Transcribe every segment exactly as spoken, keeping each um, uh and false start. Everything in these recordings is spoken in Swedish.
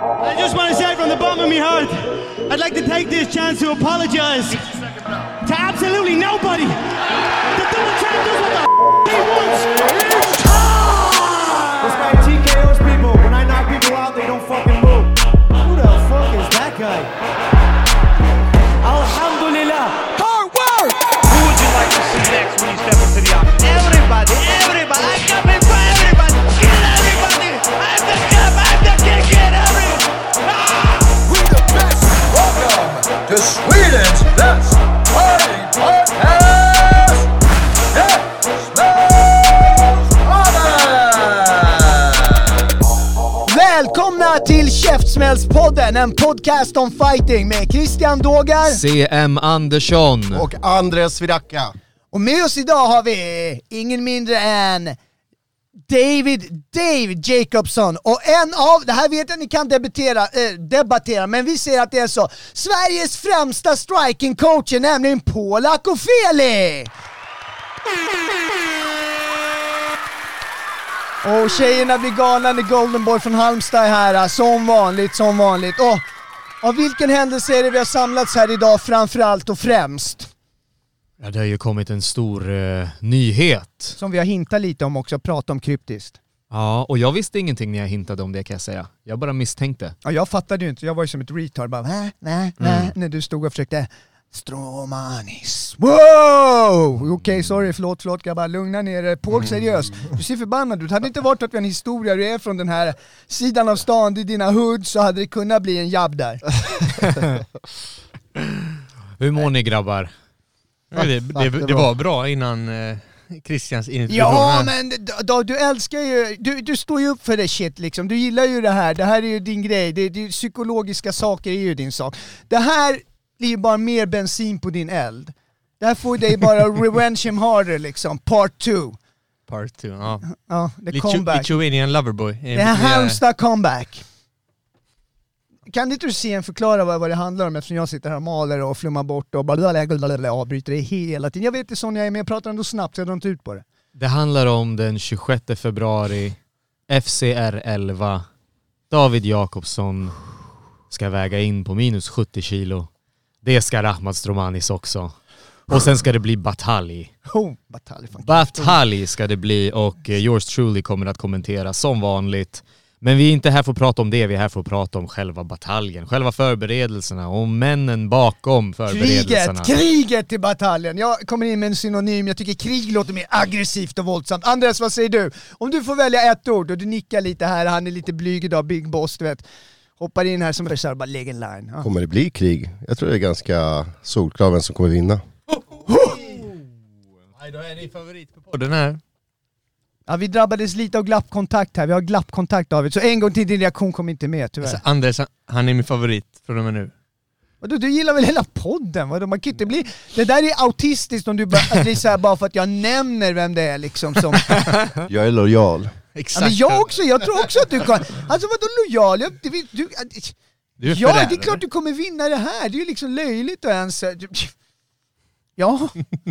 I just want to say from the bottom of my heart, I'd like to take this chance to apologize to absolutely nobody. The double champ does what the f*** he wants. This guy T K Os people. When I knock people out, they don't fucking move. Who the fuck is that guy? Alhamdulillah. Hard work! Who would you like to see next when you step into the octagon? Everybody, everybody, I'm coming for everybody. Get everybody. I'm the champ, I'm the king, get everybody. Ah! We the best. Welcome to Sweden's best fighting podcast. Jeff Smells Honor. Välkomna till Käftsmällspodden, en podcast om fighting med Christian Dågar, C M Andersson och Andres Vidacka. och med oss idag har vi ingen mindre än David David Jacobson, och en av, det här vet jag ni kan debattera, äh, debattera men vi ser att det är så, Sveriges främsta striking coacher, nämligen Paul Akofeli. Och tjejerna blir galna när Golden Boy från Halmstad är här, som vanligt, som vanligt. Och av vilken händelse är det vi har samlats här idag framförallt och främst? Ja, det har ju kommit en stor uh, nyhet. Som vi har hintat lite om också, prata om kryptiskt. Ja, och jag visste ingenting när jag hintade om det, kan jag säga. Jag bara misstänkte. Ja, jag fattade ju inte, jag var ju som ett retard, bara nä, nä, nä, när du stod och försökte Stromanis. Wow! Okej, okay, sorry, förlåt, förlåt, jag bara lugna ner er. Paul, seriöst. Du ser förbannad ut. Hade det inte varit att vi har en historia, du är från den här sidan av stan, i dina hoods, så hade det kunnat bli en jabb där. Hur mår ni, grabbar? Ja, det, det, det var bra innan eh, Christians introduktion. Ja, men då, du älskar ju, du, du står ju upp för det shit liksom. Du gillar ju det här, det här är ju din grej. Det, det, psykologiska saker är ju din sak. Det här blir ju bara mer bensin på din eld. Det här får dig bara revenge him harder liksom, part two. Part two, ja. Ja, det Litu- comeback. Lithuanian Loverboy. Det är Halmstad comeback. Kan inte du se en förklara vad, vad det handlar om, eftersom jag sitter här och maler och flummar bort och bara avbryter det hela tiden. Jag vet inte, Sonja är med, jag pratar ändå snabbt så jag drar inte ut på det. Det handlar om den tjugosjätte februari, F C R elva. David Jakobsson ska väga in på minus sjuttio kilo. Det ska Rahmat Stromanis också. Och sen ska det bli batalj. Oh, batalj. Batalj ska det bli, och yours truly kommer att kommentera som vanligt. Men vi är inte här för att prata om det, vi är här för att prata om själva bataljen, själva förberedelserna och männen bakom förberedelserna. Kriget, kriget till bataljen. Jag kommer in med en synonym, jag tycker krig låter mer aggressivt och våldsamt. Andres, vad säger du? Om du får välja ett ord och du nickar lite här, han är lite blyg idag, big boss, du vet. Hoppar in här som reserv, bara lägger en line. Ja. Kommer det bli krig? Jag tror det är ganska solklart vem som kommer vinna. Oh! Nej, då är ni favorit på podden här. Ja, vi drabbades lite av glappkontakt här. Vi har glappkontakt, David. Så en gång till, din reaktion kom inte med, tyvärr. Alltså, Anders, han är min favorit från och med nu. Och du, du gillar väl hela podden? Vadå? Man kan inte bli... Det där är autistiskt om du bara, blir så här, bara för att jag nämner vem det är liksom som... Jag är lojal. Ja, men jag också, jag tror också att du kan... Alltså vadå lojal? Jag, du, du, du är ja, förrädare. det är klart du kommer vinna det här. Det är ju liksom löjligt att ens... Ja...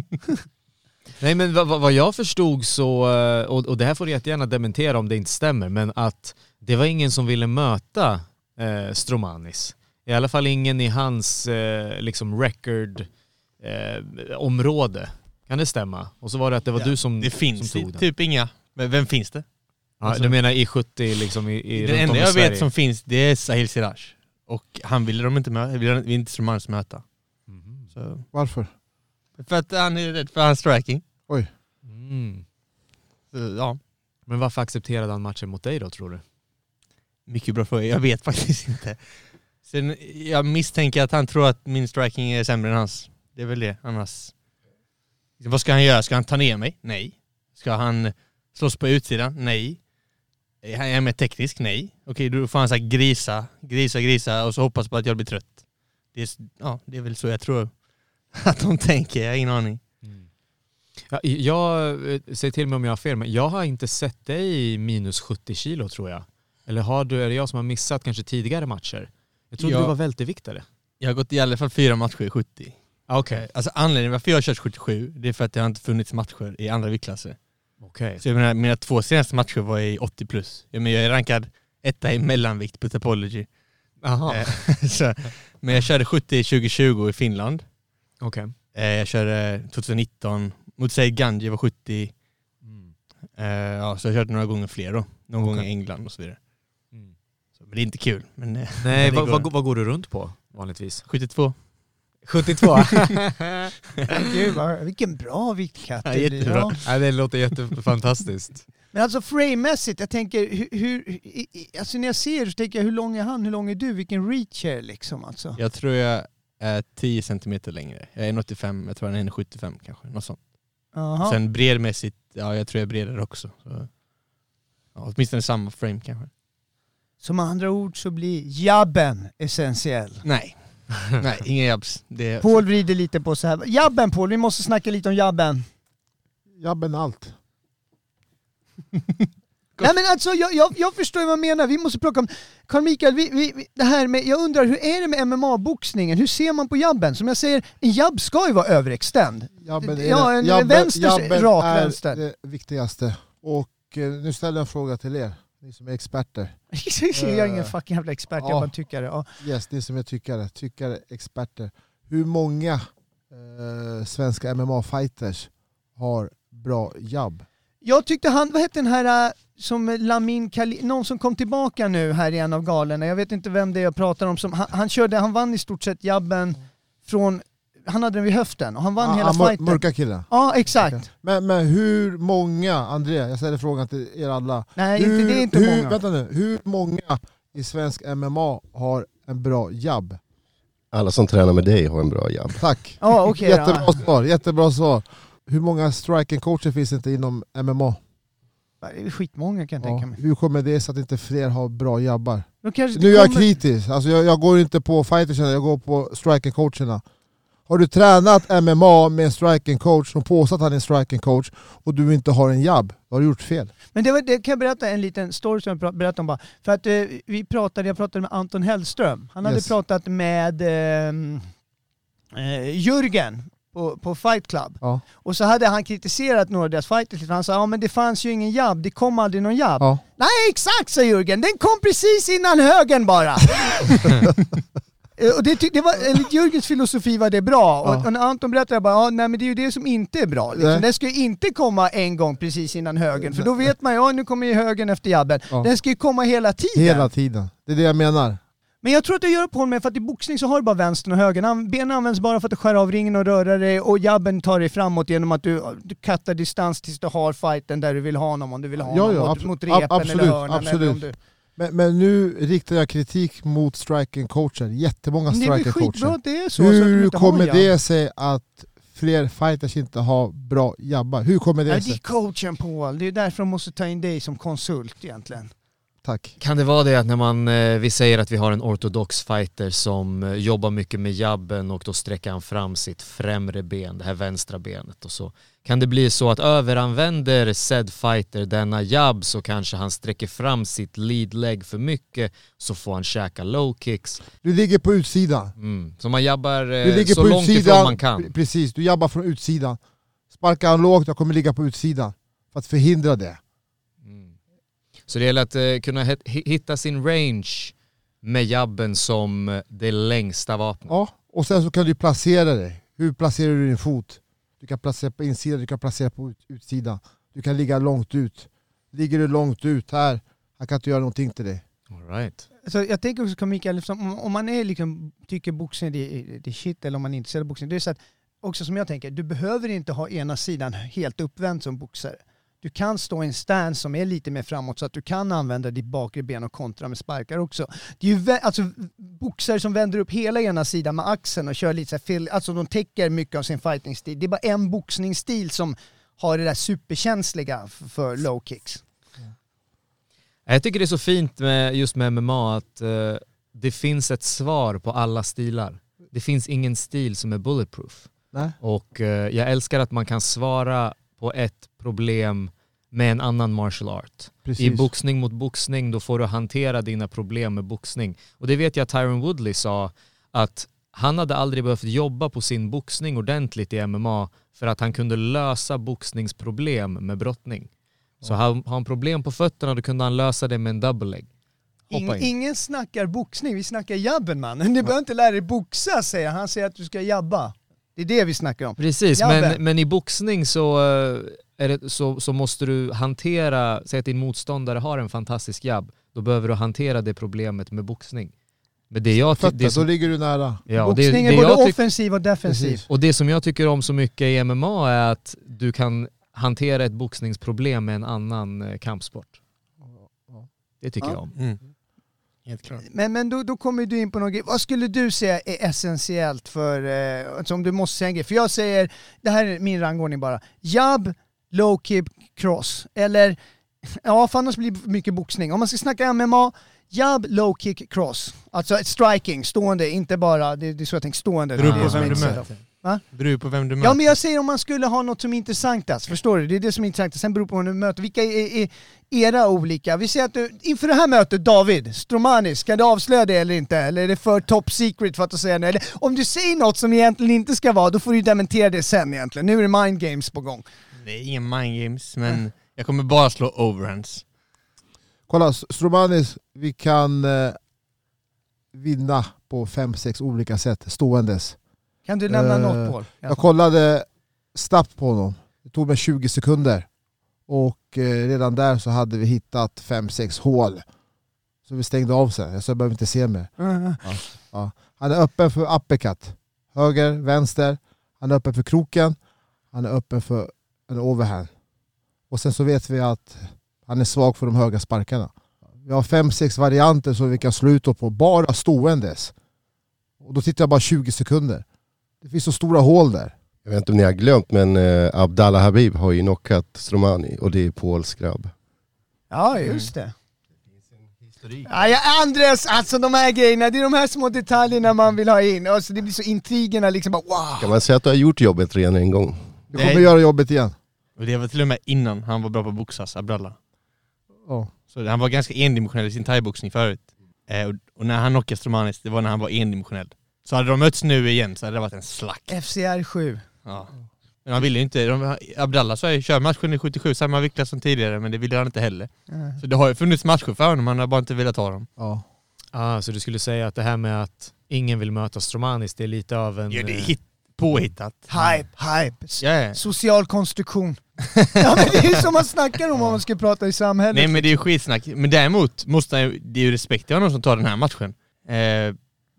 Nej, men vad, vad jag förstod så, och, och det här får du jättegärna dementera om det inte stämmer, men att det var ingen som ville möta eh, Stromanis. I alla fall ingen i hans eh, liksom record eh, område. Kan det stämma? Och så var det att det var ja, du som, det finns som tog den. Typ inga. Men vem finns det? Ja, alltså, du menar i sjuttio liksom i, i det enda jag Sverige. vet som finns, det är Sahil Siraj. Och han ville de inte möta, ville de inte Stromanis möta. Mm. Så. Varför? För att han är rädd för hans striking. Oj. Mm. Så, ja. Men varför accepterade han matchen mot dig då, tror du? Mycket bra fråga, jag vet faktiskt inte. Sen, jag misstänker att han tror att min striking är sämre än hans. Det är väl det, annars. Vad ska han göra? Ska han ta ner mig? Nej. Ska han slåss på utsidan? Nej. Är jag mer teknisk? Nej. Okej, då får han så här grisa, grisa, grisa och så hoppas på att jag blir trött. Det är, ja, det är väl så jag tror att de tänker, jag har ingen aning. Mm. Ja, jag säger till mig om jag har fel, men jag har inte sett dig i minus sjuttio kilo, tror jag. Eller har du, är det jag som har missat kanske tidigare matcher? Jag trodde jag, du var välteviktare. Jag har gått i alla fall fyra matcher i sjuttio. Okej. Okay. Alltså anledningen varför jag har kört sjuttiosju, det är för att det har inte funnits matcher i andra viktklasser. Okej. Okay. Så jag menar, mina två senaste matcher var i åttio plus. Jag, menar, jag är rankad etta i mellanvikt på Topology. Aha. Eh, så, men jag körde sjuttio tjugo tjugo i Finland. Okej. Okay. Eh, jag körde tjugonitton mot sig Ganji var sjuttio. Mm. Eh, ja, så jag körde några gånger fler då. Någon Okay. gång i England och så vidare. Mm. Så, men det är inte kul. Men, eh, Nej, det vad, går. vad, vad går du runt på vanligtvis? sjuttiotvå. sjuttiotvå? Gud, vad, vilken bra viktkatt. Ja, jättebra. Ja. Nej, det låter jättefantastiskt. Men alltså framemässigt, jag tänker hur, hur, i- i- alltså när jag ser så tänker jag hur lång är han, hur lång är du, vilken reach är liksom alltså. Jag tror jag är tio centimeter längre. Jag är en åttiofem, jag tror han är en sjuttiofem kanske. Något sånt. Aha. Sen bredmässigt, ja jag tror jag är bredare också. Så, ja, åtminstone samma frame kanske. Så med andra ord så blir jabben essentiell. Nej, nej inga jabs. Det är... Paul vrider lite på så här. Jabben Paul, vi måste snacka lite om jabben. Jabben allt. Nej men alltså jag, jag, jag förstår vad jag menar, vi måste plocka om... Carl Mikael, vi, vi, vi, det här med, jag undrar hur är det med M M A-boxningen? Hur ser man på jabben? Som jag säger, en jabb ska ju vara överextend. Jabben är, Ja, en jabben, vänster, jabben rak är vänster. det viktigaste. Och eh, nu ställer jag en fråga till er, ni som är experter. Jag är ingen fucking jävla expert, jag Ja. bara tycker det. Ja. Yes, ni som är tyckare, tyckare, experter. Hur många eh, svenska M M A-fighters har bra jabb? Jag tyckte han, vad hette den här äh, som Lamin Kali, någon som kom tillbaka nu här i en av galerna, jag vet inte vem det är jag pratar om, som, han, han körde, han vann i stort sett jabben från, han hade den vid höften och han vann Ah, hela ah, mör- fighten. Mörka killen. Ja, exakt. Men, men hur många, André, jag ställer frågan till er alla. Nej, hur, inte, det är inte hur, många. Vänta nu, hur många i svensk M M A har en bra jabb? Alla som tränar med dig har en bra jabb. Tack. Ja, okej då. Jättebra svar, jättebra svar. Hur många striking-coacher finns det inte inom M M A? Det är skitmånga kan jag Ja. tänka mig. Hur kommer det sig att inte fler har bra jabbar? De kanske Nu är jag kommer- kritisk, alltså jag, jag går inte på fighterserna, jag går på striking-coacherna. Har du tränat M M A med en striking-coach som påstår att han är en striking-coach och du inte har en jabb, då har du gjort fel. Men det, var, det kan jag berätta en liten story som jag pra- berättade om bara. För att eh, vi pratade, jag pratade med Anton Hellström. Han hade Yes. pratat med ehm, eh, Jürgen på, på Fight Club. Ja. Och så hade han kritiserat några av deras fighters. Han sa ja men det fanns ju ingen jabb, det kom aldrig någon jabb. Ja. Nej exakt, sa Jürgen, den kom precis innan högen bara. Eh, Och det, tyck- det var, enligt Jürgens filosofi var det bra. Ja. Och, och när Anton berättade bara, ja, nej men det är ju det som inte är bra. Liksom. Nej. Den ska ju inte komma en gång precis innan högen. För då vet man, ja nu kommer ju högen efter jabben. Ja. Den ska ju komma hela tiden. Hela tiden, det är det jag menar. Men jag tror att det gör på med för att i boxning så har du bara vänstern och högern. An- Benen används bara för att skära av ringen och röra dig och jabben tar dig framåt genom att du, du kattar distans tills du har fighten där du vill ha honom. Om du vill ha Ja, honom ja, mot, abso- mot ab- repen absolut, eller hörnan. absolut. Eller om du... Men, men nu riktar jag kritik mot striking-coacher, jättemånga Men det är väl skitbra striking-coacher. att det är så. så att du Hur inte har kommer jabb. det sig att fler fighters inte har bra jabbar? Hur kommer det Ja, det är sig? coachen Paul, det är därför de måste ta in dig som konsult egentligen. Tack. Kan det vara det att när man, eh, vi säger att vi har en ortodox fighter som eh, jobbar mycket med jabben och då sträcker han fram sitt främre ben, det här vänstra benet och så. Kan det bli så att överanvänder said fighter denna jabb så kanske han sträcker fram sitt lead leg för mycket så får han käka low kicks. Du ligger på utsidan. Mm. Så man jabbar Du eh, ligger så på långt ifrån utsidan. man kan. Precis, du jabbar från utsidan. Sparkar han lågt, jag kommer ligga på utsidan. För att förhindra det. Så det gäller att eh, kunna hit- hitta sin range med jabben som eh, det längsta vapnet. Ja, och sen så kan du placera dig. Hur placerar du din fot? Du kan placera på insidan, du kan placera på ut, utsidan. Du kan ligga långt ut. Ligger du långt ut här, han kan inte göra någonting till dig. All right. Så jag tänker också Carl Mikael, om, om man är liksom, tycker boxning det är, det är shit eller om man inte ser boxning. Det är så att, också som jag tänker, du behöver inte ha ena sidan helt uppvänd som boxare. Du kan stå i en stance som är lite mer framåt så att du kan använda ditt bakre ben och kontra med sparkar också. Det är ju vä- alltså, boxare som vänder upp hela ena sidan med axeln och kör lite så här, fill- alltså de täcker mycket av sin fighting-stil. Det är bara en boxningsstil som har det där superkänsliga f- för low kicks. Jag tycker det är så fint med, just med M M A att eh, det finns ett svar på alla stilar. Det finns ingen stil som är bulletproof. Nej. Och eh, jag älskar att man kan svara på ett problem med en annan martial art. Precis. I boxning mot boxning då får du hantera dina problem med boxning. Och det vet jag att Tyron Woodley sa att han hade aldrig behövt jobba på sin boxning ordentligt i M M A för att han kunde lösa boxningsproblem med brottning. Så har har han problem på fötterna då kunde han lösa det med en double leg. hoppa in. Ingen snackar boxning, vi snackar jabben, man. Du behöver inte lära dig boxa, säger han. Han säger att du ska jabba. Det är det vi snackar om. Precis, Jabben. men, men i boxning så, eh, är det, så, så måste du hantera, säg att din motståndare har en fantastisk jabb, då behöver du hantera det problemet med boxning. Men det jag ty- Fötter, det som, då ligger du nära. ja, det, Boxning det är både jag tyck- offensiv och defensiv. Precis. Och det som jag tycker om så mycket i M M A är att du kan hantera ett boxningsproblem med en annan eh, kampsport. Det tycker Ja. jag om. Mm. Helt klart. Men, men då, då kommer du in på något grej. Vad skulle du säga är essentiellt för, eh, alltså om du måste säga en grej? För jag säger, det här är min rangordning bara. Jab, low kick, cross. Eller, ja för annars blir det mycket boxning. Om man ska snacka M M A, jab, low kick, cross. Alltså ett striking, stående, inte bara, det, det är så jag tänker, stående. Beror Det är på det som vem är du intressant. möter. Va? Beror på vem du möter. Ja, men jag säger om man skulle ha något som är intressantast, förstår du? Det är det som är intressant. Sen beror på vad du möter. Vilka är, är era olika? Vi säger att du, inför det här mötet, David, Stromanis, ska du avslöja det eller inte? Eller är det för top secret för att säga det? Eller om du säger något som egentligen inte ska vara, då får du dementera det sen egentligen. Nu är det mind games på gång. Det är ingen mind games, men jag kommer bara slå overhands. Kolla, Stromanis, vi kan eh, vinna på fem, sex olika sätt, ståendes. Kan du nämna Eh, något, Paul? Ja. Jag kollade snabbt på honom. Det tog mig tjugo sekunder. Och eh, redan där så hade vi hittat fem, sex hål. Så vi stängde av sig. Så jag behöver inte se mer. Uh, Ja, ja. Han är öppen för uppercut. Höger, vänster. Han är öppen för kroken. Han är öppen för en overhand. Och sen så vet vi att han är svag för de höga sparkarna. Vi har fem, sex varianter som vi kan sluta på bara ståendes. Och då tittar jag bara tjugo sekunder. Det finns så stora hål där. Jag vet inte om ni har glömt, men eh, Abdallah Habib har ju knockat Stromani och det är Pauls grabb. ja, just det. Ja, ja, Andres, alltså de här grejerna, det är de här små detaljerna man vill ha in. Alltså, det blir så intrigerna liksom bara wow. Kan man säga att du har gjort jobbet redan en gång? Du kommer Nej. göra jobbet igen. Och det var till och med innan han var bra på att boxas, Abdallah. Ja. Så han var ganska endimensionell i sin thaiboxning förut. Eh, och, och när han knockade Stromanis, det var när han var endimensionell. Så hade de mötts nu igen så hade det varit en slack. F C R sju. Ja. Men han ville ju inte, de, Abdallah sa ju kör matchen i sjuttiosju, samma viktklass som tidigare, men det ville han inte heller. Mm. Så det har ju funnits matcher för honom, han har bara inte velat ta dem. Ja. Ah, så du skulle säga att det här med att ingen vill möta Stromanis, det är lite av en... Ja, det är eh, hit, påhittat. Hype, hype. Ja, ja. Social konstruktion. Ja, men det är som man snackar om om man ska prata i samhället. Nej, men det är ju skitsnack. Men däremot måste han, det är ju respekt till honom som tar den här matchen. Eh,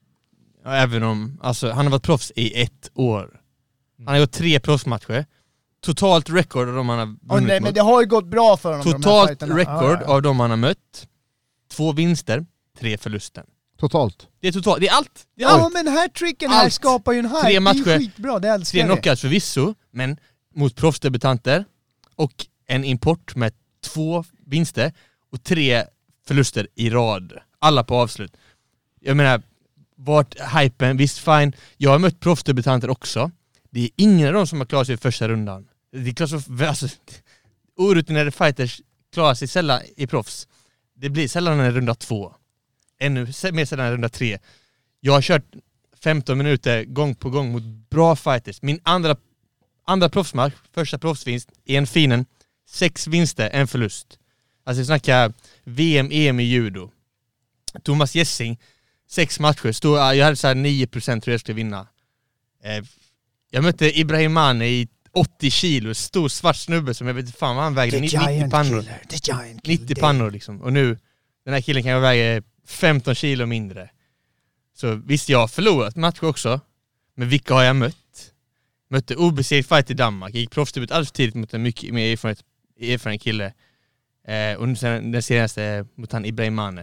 även om, alltså han har varit proffs i ett år. Han har gjort tre proffsmatcher. Totalt rekord av de han har vunnit Åh, nej, men mot. det har ju gått bra för honom. de här Totalt fighterna. rekord Ja, ja. av de han har mött. Två vinster, tre förluster. Totalt. Det är totalt, det är allt. Det är Ja, allt. men här tricken här Allt. skapar ju en hype. Tre Det är matcher. ju skitbra, det älskar Tre vi. knockouts förvisso, men mot proffsdebutanter och en import med två vinster och tre förluster i rad. Alla på avslut. Jag menar, vart hypen, visst fine. Jag har mött proffsdebutanter också. Det är ingen av dem som har klarat sig i första rundan. Det är klart så, alltså, orutinerade fighters klarar sig sällan i proffs. Det blir sällan en runda två. Ännu mer sällan en runda tre. Jag har kört femton minuter gång på gång mot bra fighters. Min andra, andra proffsmatch, första proffsvinst, en finen, sex vinster, en förlust. Alltså jag snackar V M, E M i judo. Thomas Jessing, sex matcher, stod, jag hade så här nio procent tror jag skulle vinna. Eh, jag mötte Ibrahim Mane i åttio kilo, stor svart snubbe som jag vet inte fan vad han vägde, The nittio giant pannor. killer, the giant killer. nittio pannor liksom. Och nu, den här killen kan jag väga femton kilo mindre. Så visst, jag har förlorat matcher också. Men vilka har jag mött? Mötte obesegrad fight i Danmark. Jag gick proffsdebut alldeles för tidigt mot en mycket mer erfaren, erfaren kille. Eh, och sen den senaste mot han Ibrahim Mane.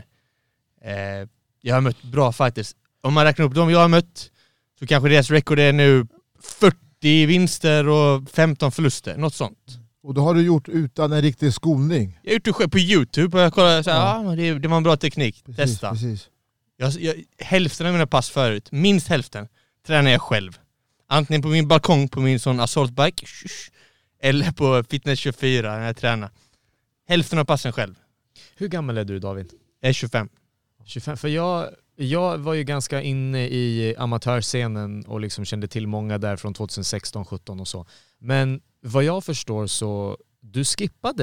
Eh, jag har mött bra fighters. Om man räknar upp dem jag har mött så kanske deras rekord är nu fyrtio vinster och femton förluster. Något sånt. Och det har du gjort utan en riktig skolning. Jag har gjort det själv på YouTube och jag kollade så här, Ja. ja. ah, det, det var en bra teknik. Precis, Testa. precis. Jag, jag, hälften av mina pass förut, minst hälften, tränar jag själv. Antingen på min balkong på min sån assaultbike eller på Fitness tjugofyra när jag tränar. Hälften av passen själv. Hur gammal är du, David? Jag är tjugofem. tjugofem, för jag, jag var ju ganska inne i amatörscenen och liksom kände till många där från tjugohundrasexton sjutton och så. Men vad jag förstår så, du skippade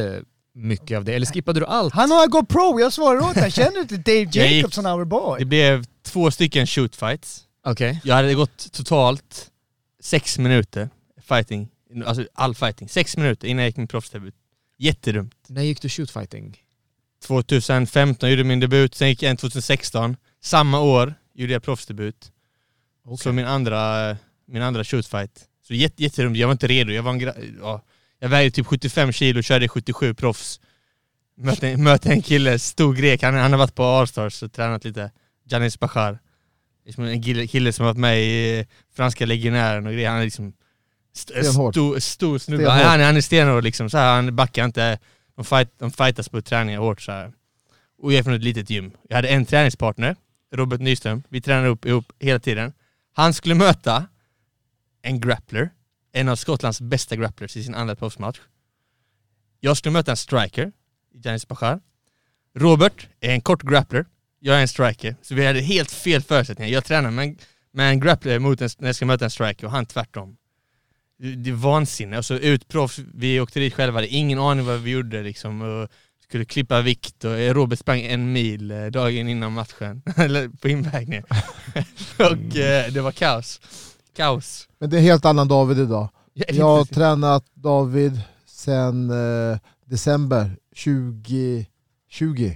mycket av det? Eller skippade du allt? Han har gått pro, jag svarar åt det. Känner du inte Dave Jacobson, our boy? Det blev två stycken shootfights. Okej. Okay. Jag hade gått totalt sex minuter fighting. Alltså all fighting. Sex minuter innan jag gick min proffsdebut. Jättedumt. När gick du shootfighting? tjugohundrafemton gjorde min debut, sen gick jag en tjugohundrasexton. Samma år gjorde jag proffsdebut. Okay. Så min andra, min andra shootfight. Så jätte, jättedumt, jag var inte redo. Jag var en gra- ja. Jag vägde typ sjuttiofem kilo och körde sjuttiosju proffs. Mötte, mötte en kille, stor grek. Han, han har varit på All-Stars och tränat lite. Janis Bachar. En kille, kille som har varit med i franska legionären och grejer. Han är liksom st- stor, stor snubbe. Han, han är stenhård liksom. Så här, han backar inte. De, fight, de fightas på träningar hårt så här. Och jag är från ett litet gym. Jag hade en träningspartner, Robert Nyström. Vi tränade upp ihop hela tiden. Han skulle möta en grappler. En av Skottlands bästa grapplers i sin andra proffsmatch. Jag skulle möta en striker, Janis Bachar. Robert är en kort grappler. Jag är en striker. Så vi hade helt fel förutsättningar. Jag tränar med en, med en grappler mot en, när jag ska möta en striker och han tvärtom. Det, det är vansinne. Och så ut proffs, vi åkte dit själva. Hade ingen aning vad vi gjorde liksom. Och skulle klippa vikt. Och Robert sprang en mil dagen innan matchen. Eller på invägningen. och eh, det var kaos. Kaos. Men det är helt annan David idag. Ja, jag har tränat David sedan eh, december tjugo tjugo.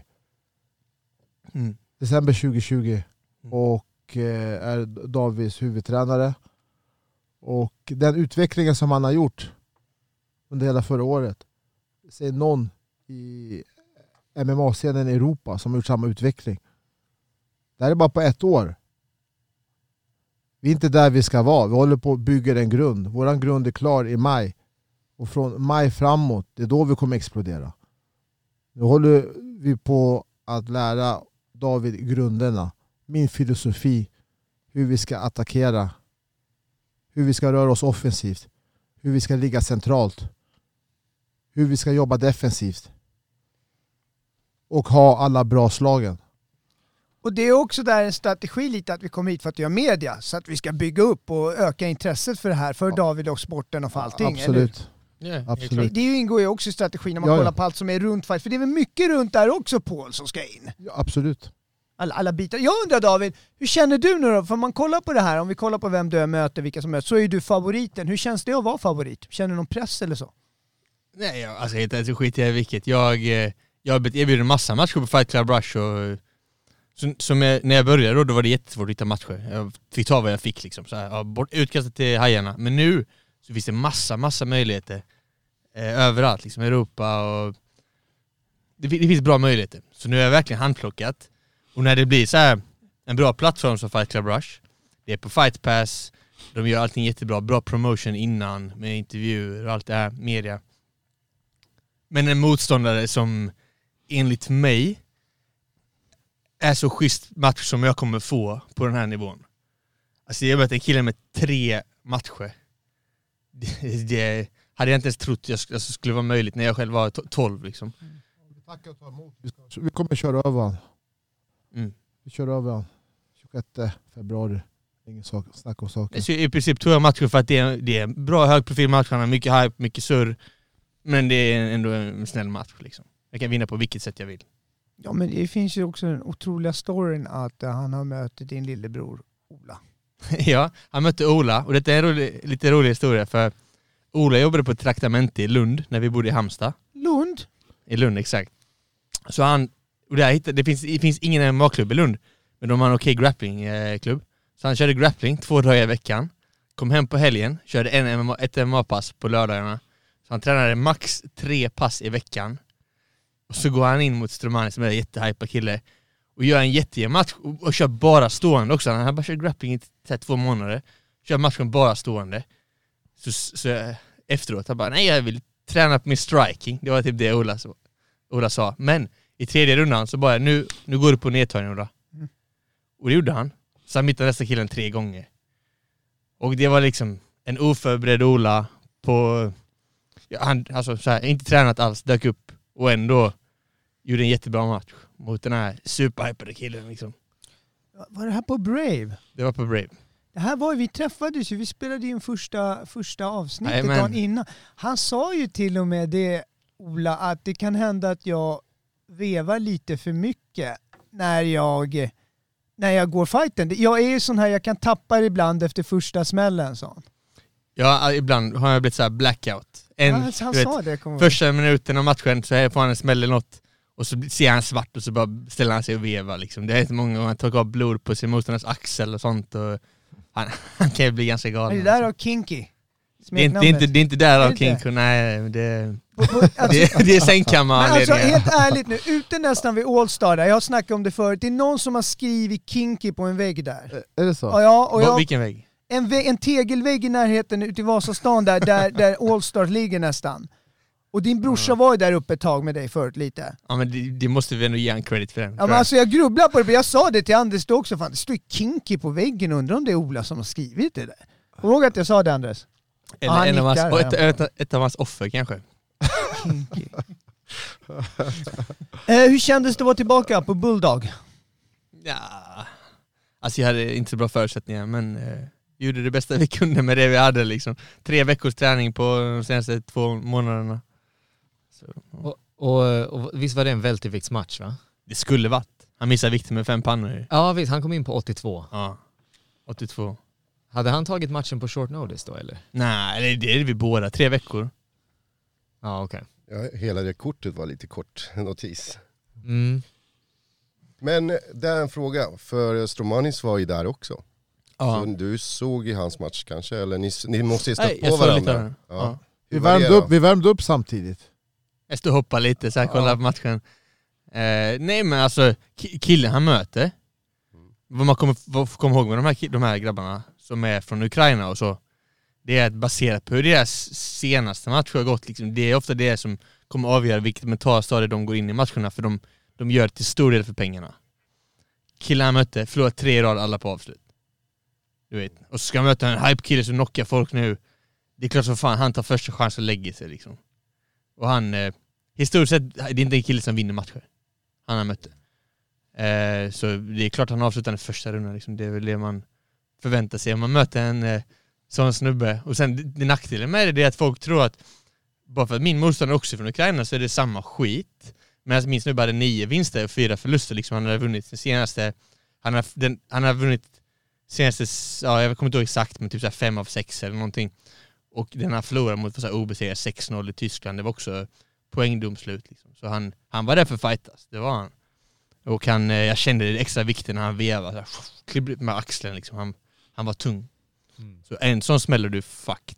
Mm. December tjugo tjugo. Mm. Och eh, är Davids huvudtränare. Och den utvecklingen som han har gjort under hela förra året. Säg någon i M M A-scenen i Europa som har gjort samma utveckling. Det här är bara på ett år. Vi är inte där vi ska vara. Vi håller på att bygga en grund. Våran grund är klar i maj. Och från maj framåt, det är då vi kommer explodera. Nu håller vi på att lära David grunderna. Min filosofi. Hur vi ska attackera. Hur vi ska röra oss offensivt. Hur vi ska ligga centralt. Hur vi ska jobba defensivt. Och ha alla bra slagen. Och det är också där en strategi lite att vi kommer hit för att göra media. Så att vi ska bygga upp och öka intresset för det här. För ja. David och sporten och för allting. Absolut. Yeah, Absolut. Det ingår ju också i strategin när man ja, kollar ja. på allt som är runt fight. För det är väl mycket runt där också, Paul, som ska in. Ja, absolut. Alla, alla bitar. Jag undrar, David, hur känner du nu då? För man kollar på det här, om vi kollar på vem du möter, vilka som möter, så är du favoriten. Hur känns det att vara favorit? Känner du någon press eller så? Nej, jag, alltså inte så skit i vilket. Jag, jag har blivit erbjuden en massa matcher på Fight Club Rush och så, som jag, när jag började då, då var det jättesvårt att hitta matcher. Jag fick ta vad jag fick liksom. Så här, ja, bort, utkastat till hajarna. Men nu så finns det massa, massa möjligheter eh, överallt. Liksom Europa och det, det finns bra möjligheter. Så nu är jag verkligen handplockat. Och när det blir så här en bra plattform som Fight Club Rush, det är på Fight Pass, de gör allting jättebra, bra promotion innan med intervjuer och allt det här, media. Men en motståndare som enligt mig är så schysst match som jag kommer få på den här nivån. Alltså jag mötte en kille med tre matcher. Det, det hade jag inte ens trott jag alltså, skulle vara möjligt när jag själv var tolv liksom. Tack och ta emot. Vi kommer köra över han. Mm. Vi kör över han. tjugosjätte februari. Ingen sak, snack om saker. Så i princip tog jag matchen för att det är, det är en bra högprofilmatch. Han har mycket hype, mycket surr. Men det är ändå en snäll match liksom. Jag kan vinna på vilket sätt jag vill. Ja, men det finns ju också den otroliga storyn att uh, han har mött din lillebror Ola. Ja, han mötte Ola. Och det är en rolig, lite rolig historia för Ola jobbade på ett traktamente i Lund när vi bodde i Halmstad. Lund? I Lund, exakt. Så han, och där hittade, det, finns, det finns ingen M M A-klubb i Lund, men de har en okej grappling-klubb. Så han körde grappling två dagar i veckan. Kom hem på helgen, körde en M M A, ett M M A-pass på lördagarna. Så han tränade max tre pass i veckan. Och så går han in mot Stromani som är en jättehypad kille. Och gör en jättejämn match och, och kör bara stående också. Han har bara kört grappling i t- två månader. Kör matchen bara stående. Så, så efteråt, han bara, nej jag vill träna på min striking. Det var typ det Ola, så, Ola sa. Men i tredje rundan så bara, nu, nu går du på nedtagning Ola. Mm. Och det gjorde han. Så han mittade nästa killen tre gånger. Och det var liksom en oförberedd Ola på... Ja, han alltså så här, inte tränat alls, dök upp och ändå gjorde en jättebra match mot den här superhypade killen liksom. Var det här på Brave? Det var på Brave. Det här var ju, vi träffades ju, vi spelade in första, första avsnittet Amen. dagen innan. Han sa ju till och med det Ola, att det kan hända att jag vevar lite för mycket när jag, när jag går fighten. Jag är ju sån här, jag kan tappa det ibland efter första smällen. Så. Ja, ibland har jag blivit så här blackout. En, ja, han du sa vet, det, första minuten av matchen så får han en smäll eller något och så ser han svart och så bara ställer han sig och vevar. Liksom. Det är inte många gånger han tar av blod på sin motståndares axel och sånt. Och han, han kan ju bli ganska galen. Är det där av Kinky? Det är, inte, det, är inte, det är inte där av Kinky, nej. Det, alltså, det, det är sängkammaranledningar. Alltså helt ärligt nu, ute nästan vid All-Star där, jag har snackat om det förut, det är någon som har skrivit Kinky på en vägg där. Är det så? Ja, ja, och jag, vilken vägg? En, vägg, en tegelvägg i närheten ute i Vasastan där, där, där All-Star ligger nästan. Och din brorsa mm. var ju där uppe ett tag med dig förut lite. Ja men det, det måste vi ändå ge en credit för den. Ja men alltså jag grubblar på det, jag sa det till Anders då också, fan det står Kinky på väggen, undrar om det är Ola som har skrivit det där. Kom ihåg att jag sa det, Anders. Eller ah, en av hans, ett, ett, ett, ett av hans offer kanske. eh, hur kändes det att vara tillbaka på Bulldog? Ja, alltså jag hade inte så bra förutsättningar men eh, gjorde det bästa vi kunde med det vi hade liksom. Tre veckors träning på de senaste två månaderna. Så. Och, och, och visst var det en välterviktsmatch va? Det skulle varit. Han missade vikten med fem pannor. Ja visst, han kom in på åttiotvå. Ja, åttiotvå. Hade han tagit matchen på short notice då eller? Nej, det är vi båda. Tre veckor. Ja, okej. Okay. Ja, hela det kortet var lite kort notis. Mm. Men det är en fråga, för Stromanis var ju där också. Ja. Så du såg i hans match kanske, eller ni, ni måste ju stå Nej, på varandra. Ja. Ja. Vi, värmde upp, vi värmde upp samtidigt. Jag stod och hoppade lite så här, kollade ja. på matchen. Eh, nej men alltså, killen han möter. Mm. Vad man kommer komma ihåg med de här, de här grabbarna som är från Ukraina och så. Det är baserat på hur deras senaste match har gått. Liksom. Det är ofta det som kommer avgöra vilket mentalt stadie de går in i matcherna. För de, de gör till stor del för pengarna. Killen han mötte förlorar tre rad alla på avslut. Du vet. Och så ska han möta en hype-kille som knockar folk nu. Det är klart som fan, han tar första chans och lägger sig. Liksom. Och han, eh, historiskt sett, det är inte en kille som vinner matcher. Han har mött eh, Så det är klart han avslutar den första rundan. Liksom. Det är väl det man förväntar sig om man möter en eh, sån snubbe. Och sen det, det nackdelen med det är att folk tror att bara för att min motståndare också är från Ukraina så är det samma skit. Medan min snubbe hade nio vinster och fyra förluster. Liksom. Han har vunnit den senaste han har, den, han har vunnit senaste, ja, jag kommer inte ihåg exakt, men typ så här fem av sex eller någonting. Och den han förlorade mot så här obesegrad sex noll i Tyskland, det var också poängdomslut. Liksom. Så han, han var där för fightas, det var han. Och han, jag kände det extra viktigt när han vevade, klippte med axeln. Liksom. Han, han var tung. Mm. Så en sån smäller du fucked.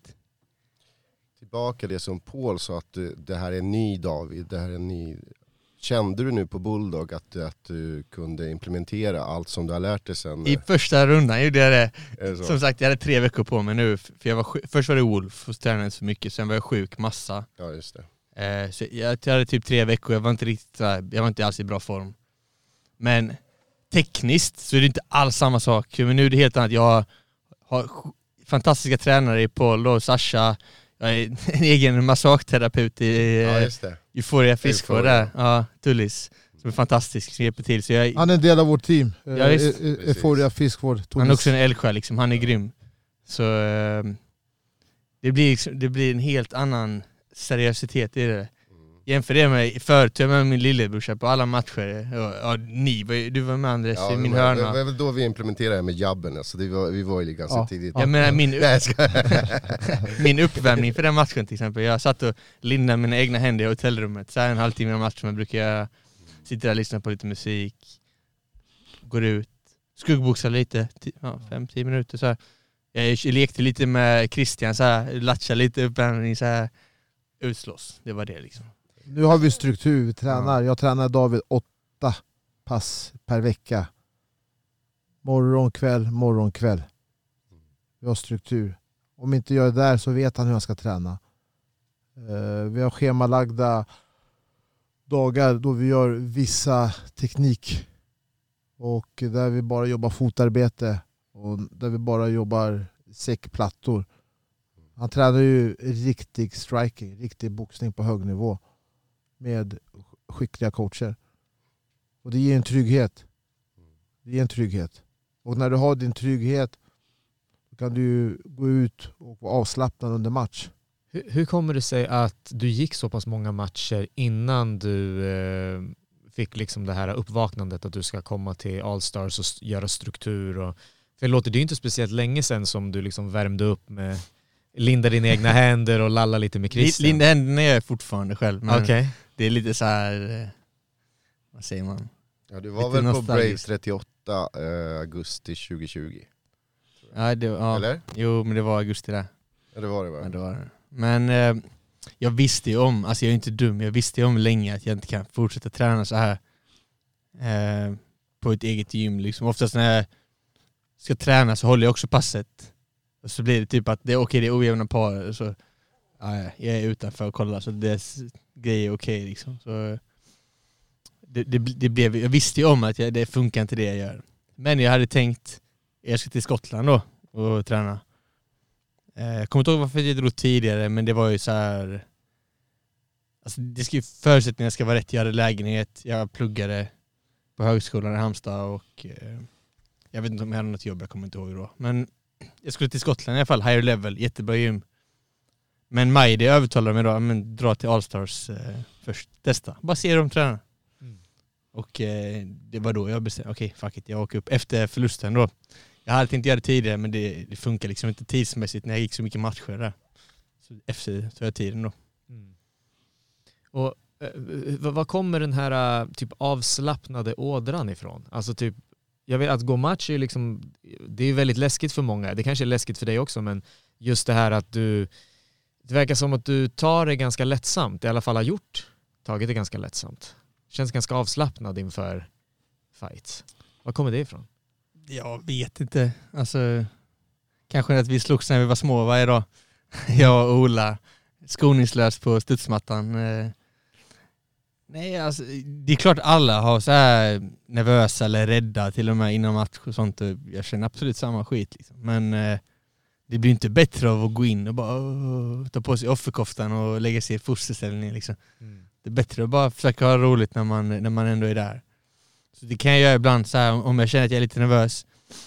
Tillbaka det som Paul sa, att det här är en ny David, det här är en ny... Kände du nu på Bulldog att, att du kunde implementera allt som du har lärt dig sen? I första rundan gjorde jag det. det som sagt, jag hade tre veckor på mig nu. För jag var sjuk. Först var det Wolf och tränade så mycket, sen var jag sjuk massa. Ja, just det. Eh, så jag, jag hade typ tre veckor, jag var inte riktigt jag var inte alls i bra form. Men tekniskt så är det inte alls samma sak. Men nu är det helt annat. Jag har fantastiska tränare i Paul och Sasha. Jag är en egen massageterapeut i ja, just det. Euphoria Friskvård där. Ja, Tullis. Som är fantastisk, som hjälper till. Så jag, han är en del av vårt team. Ja, Euphoria Friskvård. Han är också en eldsjäl liksom. Han är grym. Så uh, det, blir, det blir en helt annan seriositet i det. Jämför det med förut med min lillebrorsa på alla matcher. Och, och ni, du var med Andres ja, i min var, hörna. Det var väl då vi implementerade med jabben. Alltså det var, vi var ju ganska ja. tidigt. Jag menar, min, min uppvärmning för den matchen till exempel. Jag satt och lindade mina egna händer i hotellrummet. Så här en halvtimme av matchen brukar jag sitta där och lyssna på lite musik. Går ut. Skuggboxar lite. Ja, fem, tio minuter så här. Jag lekte lite med Christian så här. Latcha lite uppvärmning så här. Utslås. Det var det liksom. Nu har vi struktur, vi tränar. Jag tränar David åtta pass per vecka. Morgon, kväll, morgon, kväll. Vi har struktur. Om inte jag är där så vet han hur jag ska träna. Vi har schemalagda dagar då vi gör vissa teknik. Och där vi bara jobbar fotarbete. Och där vi bara jobbar säckplattor. Han tränar ju riktig striking, riktig boxning på hög nivå. Med skickliga coacher. Och det ger en trygghet. Det ger en trygghet. Och när du har din trygghet då kan du gå ut och vara avslappnad under match. Hur, hur kommer det sig att du gick så pass många matcher innan du eh, fick liksom det här uppvaknandet att du ska komma till All-Stars och göra struktur? Och, för det låter det ju inte speciellt länge sedan som du liksom värmde upp med linda dina egna händer och lalla lite med Christian. Linda händerna är jag fortfarande själv, men okay. Det är lite så här, vad säger man? Ja, du var väl på Braves trettioåtta eh, augusti tjugohundratjugo? Ja, det, ja, eller? Jo, men det var augusti där. Ja, det var det va? Ja, det var det. Men eh, jag visste ju om, alltså jag är inte dum, jag visste ju om länge att jag inte kan fortsätta träna så här eh, på ett eget gym. Liksom. Oftast när jag ska träna så håller jag också passet. Och så blir det typ att det är okej, det är ojämna par. Så ja, jag är utanför och kollar så det grejer är okej. Liksom. Så det, det, det blev, jag visste ju om att jag, det funkar inte det jag gör. Men jag hade tänkt, jag ska till Skottland då och träna. Jag kommer inte ihåg varför jag drog tidigare, men det var ju så här. Alltså det ska ju, förutsättningarna ska vara rätt. Jag hade lägenhet, jag pluggade på högskolan i Halmstad och eh, jag vet inte om jag hade något jobb, jag kommer inte ihåg då. Men jag skulle till Skottland i alla fall, higher level, jättebra gym. Men Majdi övertalade mig då, men dra till All-Stars eh, först, testa. Bara se hur de tränar. Mm. Och eh, det var då jag bestämde, okej, okay, fuck it, jag åker upp efter förlusten då. Jag hade tänkt göra det tidigare, men det, det funkar liksom inte tidsmässigt när jag gick så mycket matcher där. Så efter tog jag tiden då. Mm. Och eh, vad kommer den här typ avslappnade ådran ifrån? Alltså typ, jag vet att gå match är liksom, det är väldigt läskigt för många. Det kanske är läskigt för dig också, men just det här att du, det verkar som att du tar det ganska lättsamt, i alla fall har gjort, tagit det ganska lättsamt. Känns ganska avslappnad inför fights. Var kommer det ifrån? Jag vet inte. Alltså, kanske att vi slogs när vi var små varje dag. Jag och Ola, skoningslöst på studsmattan. Nej, alltså, det är klart alla har så här nervösa eller rädda till och med innan match och sånt. Jag känner absolut samma skit. Liksom. Men eh, det blir inte bättre av att gå in och bara oh, ta på sig offerkoftan och lägga sig i fosterställning. Liksom. Mm. Det är bättre att bara försöka ha roligt när man, när man ändå är där. Så det kan jag göra ibland så här, om jag känner att jag är lite nervös.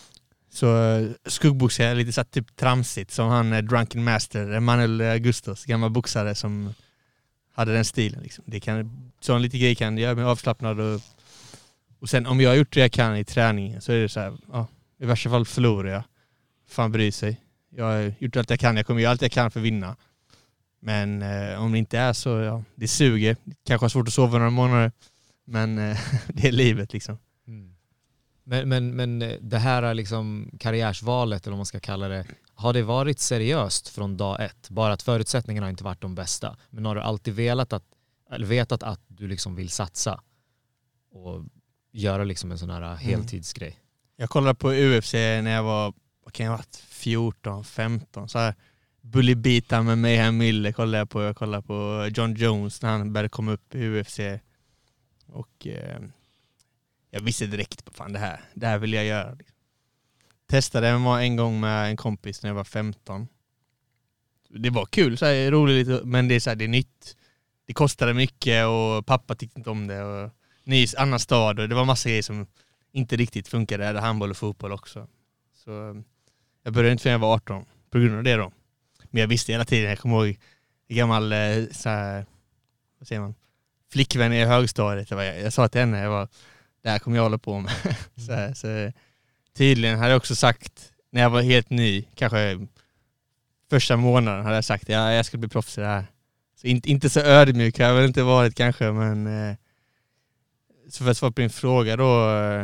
Så skuggboxar jag lite så här, typ tramsigt som han är Drunken Master, Emanuel Augustos, gammal boxare som hade den stilen. Liksom. Det kan, sån lite grej kan göra mig avslappnad. Och, och sen om jag har gjort det jag kan i träningen så är det så här, ja, i värsta fall förlorar jag. Fan bryr sig. Jag har gjort allt jag kan, jag kommer göra allt jag kan för att vinna. Men eh, om det inte är så, ja, det suger. Kanske har svårt att sova några månader. Men eh, det är livet liksom. Mm. Men, men, men det här liksom karriärsvalet, eller vad man ska kalla det, har det varit seriöst från dag ett? Bara att förutsättningarna har inte varit de bästa. Men har du alltid velat att, eller vetat att du liksom vill satsa och göra liksom en sån här heltidsgrej? Mm. Jag kollade på U F C när jag var, vad kan jag ha varit, fjorton, femton. Så här Bully Beat med Mayhem Miller kollade jag på. Jag kollade på John Jones när han började komma upp i U F C. Och eh, jag visste direkt på fan det här. Det här vill jag göra. Testade M M A en gång med en kompis när jag var femton. Det var kul, så här, roligt, men det är så här, det är nytt. Det kostade mycket och pappa tyckte inte om det. Och ny annan stad och det var massa grejer som inte riktigt funkade. Jag hade handboll och fotboll också. Så jag började inte förrän jag var arton på grund av det då. Men jag visste hela tiden, jag kommer ihåg en gammal så här, vad säger man, flickvän i högstadiet. Jag, var, jag sa till henne, jag var, det här kommer jag hålla på med. Mm. så, här, så tydligen hade jag också sagt, när jag var helt ny, kanske första månaden hade jag sagt, ja, jag ska bli proffs i det här. Så inte, inte så ödmjuk har jag väl inte varit kanske, men eh, så för att svara på din fråga då,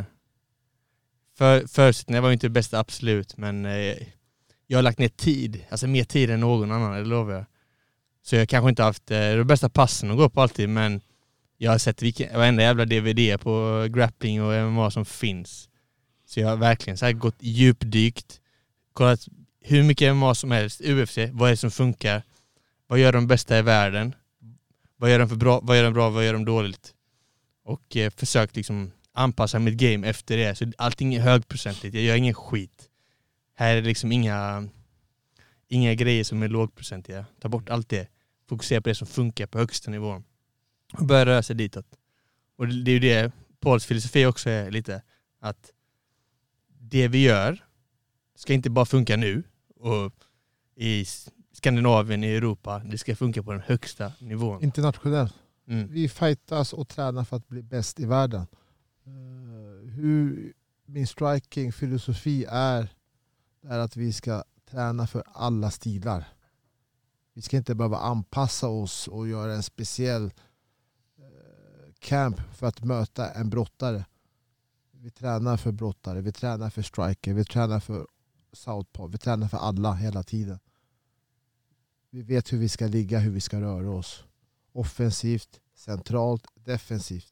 för, förutsättningen var ju inte det bästa absolut, men eh, jag har lagt ner tid, alltså mer tid än någon annan, det lovar jag. Så jag kanske inte haft eh, de bästa passen att gå på alltid, men jag har sett vilken, varenda jävla D V D på grappling och M M A som finns. Så jag har verkligen så här gått djupdykt, kollat hur mycket M M A som helst, U F C, vad är det som funkar, vad gör de bästa i världen, vad gör de för bra, vad gör de bra, vad gör de dåligt, och eh, försökt liksom anpassa mitt game efter det. Så allting är högprocentigt, jag gör ingen skit. Här är det liksom inga inga grejer som är lågprocentiga. Ta bort allt det, fokusera på det som funkar på högsta nivån och börja röra sig ditåt. Och det är ju det Pauls filosofi också är lite, att det vi gör ska inte bara funka nu och i Skandinavien, i Europa. Det ska funka på den högsta nivån. Internationellt. Mm. Vi fightas och tränar för att bli bäst i världen. Uh, hur min striking-filosofi är, är att vi ska träna för alla stilar. Vi ska inte behöva anpassa oss och göra en speciell uh, camp för att möta en brottare. Vi tränar för brottare, vi tränar för striker, vi tränar för southpaw, vi tränar för alla hela tiden. Vi vet hur vi ska ligga, hur vi ska röra oss. Offensivt, centralt, defensivt.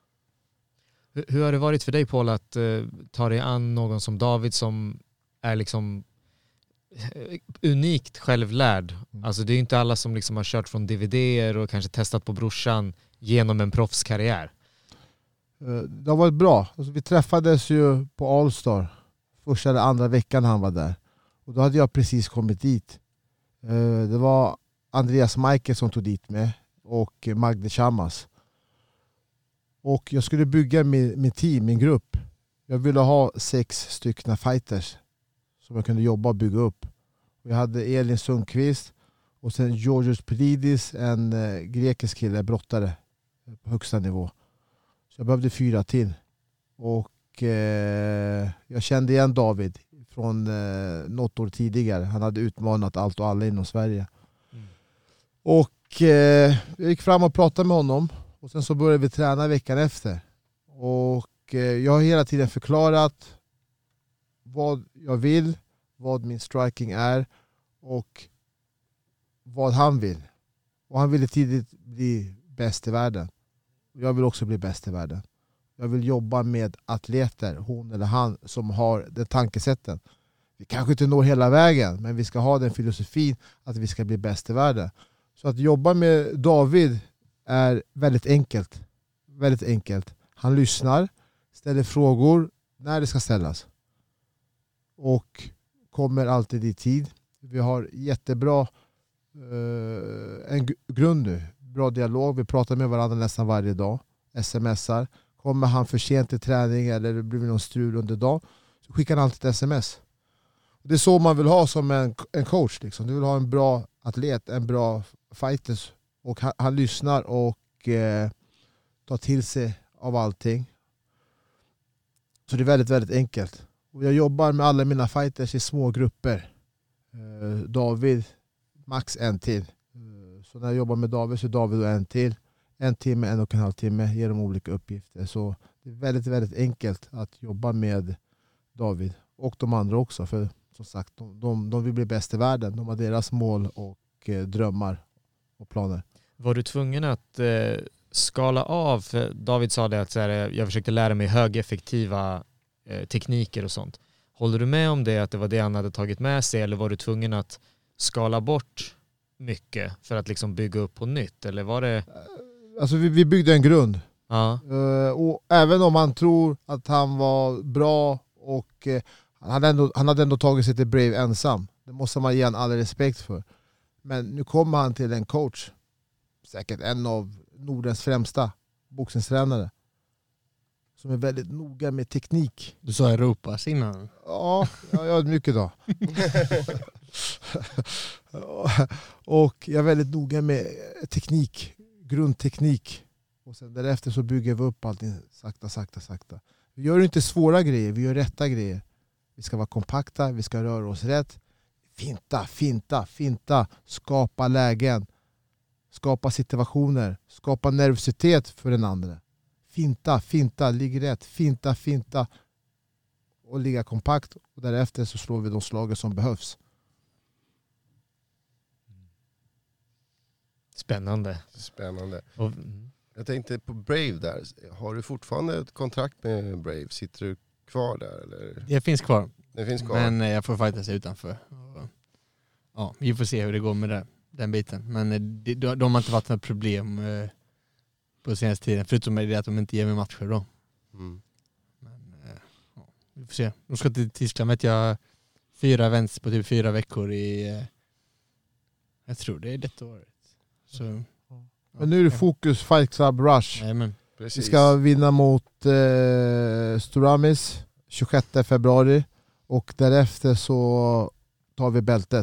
Hur, hur har det varit för dig, Paul, att uh, ta dig an någon som David som är liksom uh, unikt självlärd? Mm. Alltså det är ju inte alla som liksom har kört från D V D:er och kanske testat på brorsan genom en proffskarriär. Uh, det har varit bra. Alltså, vi träffades ju på All-Star första eller andra veckan han var där. Och då hade jag precis kommit dit. Uh, det var Andreas Michael som tog dit med och Magde Chamas. Och jag skulle bygga min, min team, min grupp. Jag ville ha sex stycken fighters som jag kunde jobba och bygga upp. Jag hade Elin Sundqvist och sen Georgios Pilidis, en eh, grekisk kille, brottare på högsta nivå. Så jag behövde fyra till. Och eh, jag kände igen David från eh, något år tidigare. Han hade utmanat allt och alla inom Sverige. Mm. Och eh, jag gick fram och pratade med honom. Och sen så började vi träna veckan efter. Och eh, jag har hela tiden förklarat vad jag vill, vad min striking är och vad han vill. Och han ville tidigt bli bäst i världen. Jag vill också bli bäst i världen. Jag vill jobba med atleter, hon eller han, som har den tankesätten. Vi kanske inte når hela vägen, men vi ska ha den filosofin att vi ska bli bäst i världen. Så att jobba med David är väldigt enkelt. Väldigt enkelt. Han lyssnar, ställer frågor när det ska ställas. Och kommer alltid i tid. Vi har jättebra eh, en grund nu. Bra dialog. Vi pratar med varandra nästan varje dag. Smsar. Kommer han för sent till träning eller det blir någon strul under dag, så skickar han alltid ett sms. Det är så man vill ha som en, en coach. Liksom. Du vill ha en bra atlet, en bra fighter. Och han, han lyssnar och eh, tar till sig av allting. Så det är väldigt, väldigt enkelt. Och jag jobbar med alla mina fighters i små grupper. Eh, David, max en till. Eh, så när jag jobbar med David så är David och en till. En timme, en och en halv timme, ger dem olika uppgifter. Så det är väldigt, väldigt enkelt att jobba med David. Och de andra också. För som sagt, de, de, de vill bli bäst i världen. De har deras mål och eh, drömmar och planer. Var du tvungen att eh, skala av? För David sa det att så här, jag försökte lära mig högeffektiva eh, tekniker och sånt. Håller du med om det, att det var det han hade tagit med sig? Eller var du tvungen att skala bort mycket för att liksom bygga upp på nytt? Eller var det... Alltså vi, vi byggde en grund. Ja. Uh, och även om man tror att han var bra och uh, han, hade ändå, han hade ändå tagit sig till Brave ensam. Det måste man ge han all respekt för. Men nu kommer han till en coach. Säkert en av Nordens främsta boxningstränare. Som är väldigt noga med teknik. Du sa Europas innan. Ja, jag gör mycket då. Och jag är väldigt noga med teknik. Grundteknik. Och sen därefter så bygger vi upp allting sakta, sakta, sakta. Vi gör inte svåra grejer, vi gör rätta grejer. Vi ska vara kompakta, vi ska röra oss rätt. Finta, finta, finta. Skapa lägen. Skapa situationer. Skapa nervositet för den andra. Finta, finta, ligg rätt. Finta, finta. Och ligga kompakt. Och därefter så slår vi de slagen som behövs. Spännande. Spännande. Och, jag tänkte på Brave där. Har du fortfarande ett kontrakt med Brave? Sitter du kvar där? Eller? Det finns kvar. Det finns kvar. Men jag får fightas utanför. Ja, vi får se hur det går med det, den biten. Men de, de har inte varit något problem på senaste tiden. Förutom det att de inte ger mig matcher då. Mm. Men ja, vi får se. De ska till Tyskland, vet jag, fyra events på typ fyra veckor i... Jag tror det är detta året. Så, ja. Men nu är det fokus Fight Club Rush. Amen. Vi ska vinna mot eh, Storamis tjugosjätte februari. Och därefter så tar vi bältet.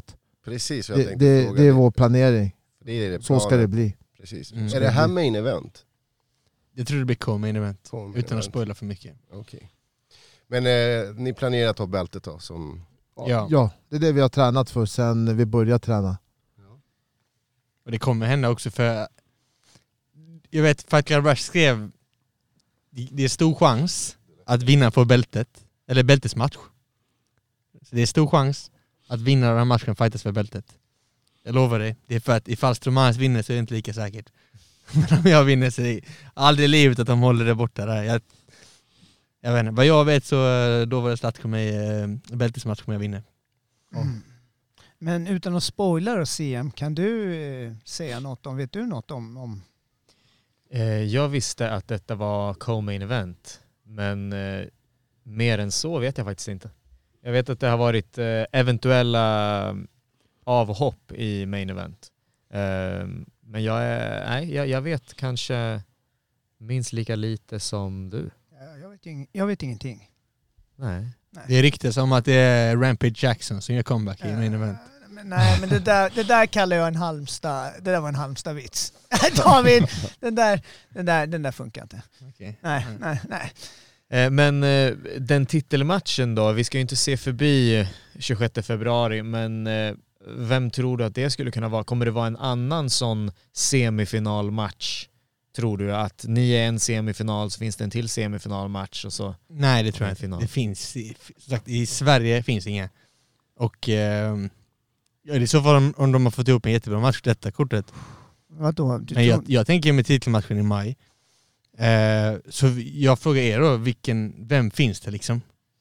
Precis vad jag Det, tänkte det, fråga. det är vår planering. Det är det Så ska planen. det bli. Precis. Mm. Är det här main event? Jag tror det blir co-main event. Co-main Utan event. att spoila för mycket. Okej. Men eh, ni planerar att ta bältet då? Som... Ja. Ja, det är det vi har tränat för sen vi började träna. Och det kommer hända också för... Jag vet, Fight Club Rush skrev det är stor chans att vinna på bältet. Eller bältesmatch. Så det är stor chans att vinna den här matchen och fightas för bältet. Jag lovar dig. Det är för att ifall Stromanis vinner så är det inte lika säkert. Men om jag vinner så är det aldrig i livet att de håller det borta där. Jag, jag vet inte. Vad jag vet så då var det Zlatko kommer i bältesmatch kommer jag vinna. Mm. Men utan att spoila då, C M, kan du eh, säga något om, vet du något om... om... Eh, jag visste att detta var co-main event, men eh, mer än så vet jag faktiskt inte. Jag vet att det har varit eh, eventuella avhopp i main event. Eh, men jag, är, nej, jag, jag vet kanske minst lika lite som du. Jag vet, ing- jag vet ingenting. Nej. Nej. Det är riktigt som att det är Rampage Jackson som gör comeback i main event. Men, nej, men det där, det där kallar jag en Halmstad. Det där var en Halmstad-vits. David, den där, den där, den där funkar inte. Okay. Nej, nej, nej. Eh, men eh, den titelmatchen då, vi ska ju inte se förbi tjugosjätte februari, men eh, vem tror du att det skulle kunna vara? Kommer det vara en annan sån semifinalmatch? Tror du att ni är en semifinal så finns det en till semifinalmatch och så? Nej, det tror jag inte. final. Det finns i, sagt, i Sverige finns inga. Och eh, ja, det är så fall om, om de har fått ihop en jättebra match detta kortet. Vadå? Du Men jag, tror... jag tänker med titelmatchen i maj. Eh, så jag frågar er då, vilken, vem finns det liksom?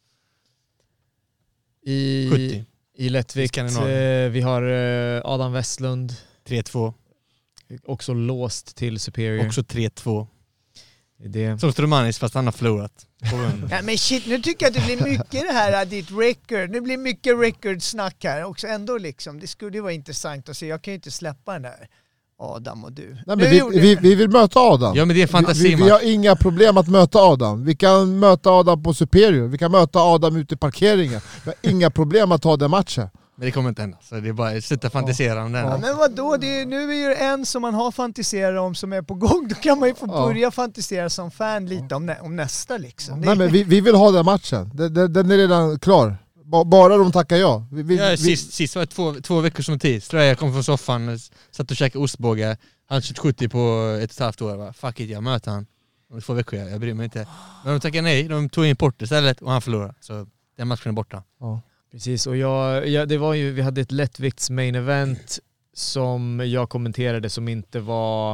I, sjuttio. I lättvikt, I eh, Skandinavien. vi har eh, Adam Westlund. tre två. Också låst till Superior. Också tre två. Det. Som Stromanis fast han har förlorat. Ja, men shit, nu tycker jag att det blir mycket det här, ditt record. Det blir mycket record-snack här också ändå liksom. Det skulle ju vara intressant att se. Jag kan ju inte släppa den där Adam och du. Nej, men Nu vi, gjorde- vi, vi vill möta Adam. Ja, men det är vi, fantasimatch. vi, vi har inga problem att möta Adam. Vi kan möta Adam på Superior. Vi kan möta Adam ute i parkeringen. Vi har inga problem att ta den matchen. Men det kommer inte hända. Så det är bara att sluta fantisera om den. Ja, men vadå? Det är, nu är det en som man har fantiserat om som är på gång. Då kan man ju få Ja. börja fantisera som fan lite om, nä- om nästa liksom. Det- Nej, men vi, vi vill ha den matchen. Den, den, den är redan klar. Ba- Bara de tackar ja. Vi, vi, Ja, vi, sist, sist var det två, två veckor som tid. Så jag kom från soffan, satt och käkade ostbågar. Han kört sjuttio på ett och ett halvt år. Va? Fuck it, jag möter han. Om två veckor, jag, jag bryr mig inte. Men de tackade nej, de tog in Porter istället och han förlorade. Så den matchen är borta. ja. Precis, och jag, ja, det var ju, vi hade ett lättvikts main event som jag kommenterade som inte var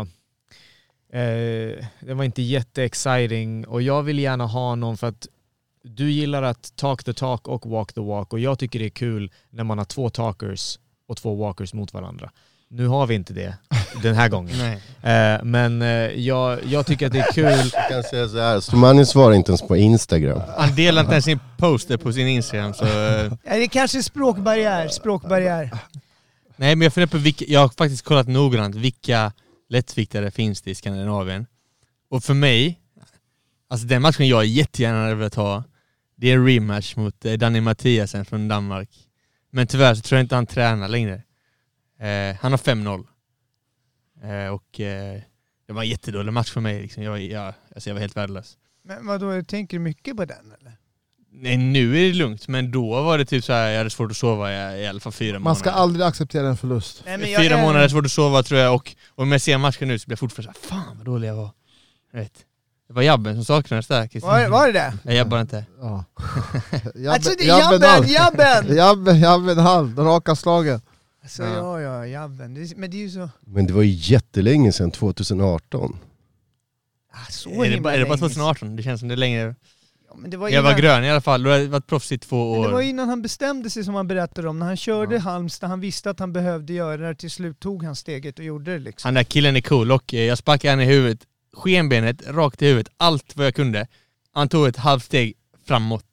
eh, det var inte jätte-exciting, och jag vill gärna ha någon, för att du gillar att talk the talk och walk the walk, och jag tycker det är kul när man har två talkers och två walkers mot varandra. Nu har vi inte det den här gången. Nej. Eh, men eh, jag, jag tycker att det är kul. Jag kan säga så här, Stromanis svarar inte ens på Instagram. Han delar inte ens sin poster på sin Instagram. Så, eh, Ja, det är kanske språkbarriär, språkbarriär. nej, men jag funderar på vilka, jag har faktiskt kollat noggrant vilka lättviktare finns det i Skandinavien. Och för mig, alltså den matchen jag jättegärna vill ta, det är en rematch mot eh, Danny Mathiasen från Danmark. Men tyvärr så tror jag inte han tränar längre. Eh, han har fem noll. Eh, och eh, det var en jättedålig match för mig. Liksom. Jag, jag, alltså jag var helt värdelös. Men vadå, tänker du mycket på den eller? Nej, nu är det lugnt. Men då var det typ så här, jag hade svårt att sova i, i alla fall fyra månader. Man ska aldrig acceptera en förlust. Nej, men jag Fyra är- månader svårt att sova tror jag. Och, och om jag ser matchen nu så blir jag fortfarande så här, fan vad dålig jag var. Jag vet. Det var Jabben som saknades där. Var, var det det? Jag jabbar inte. Ja. Alltså det är jabben, jabben! Jabben, jabben, halv. Den raka slagen. Alltså ja, ja, jabben. Det, men det är ju så... Men det var ju jättelänge sedan, tjugoarton. Ah, så Är det, himla bara, är det bara länge. tjugoarton? Det känns som det är längre. Ja, men det var Jag innan, var grön i alla fall. Då har jag varit proffs i två men år. det var innan han bestämde sig, som han berättade om. När han körde Halmstad, han visste att han behövde göra det. Till slut tog han steget och gjorde det liksom. Han där killen är cool och eh, jag sparkade han i huvudet. Skenbenet, rakt i huvudet. Allt vad jag kunde. Han tog ett halvt steg framåt.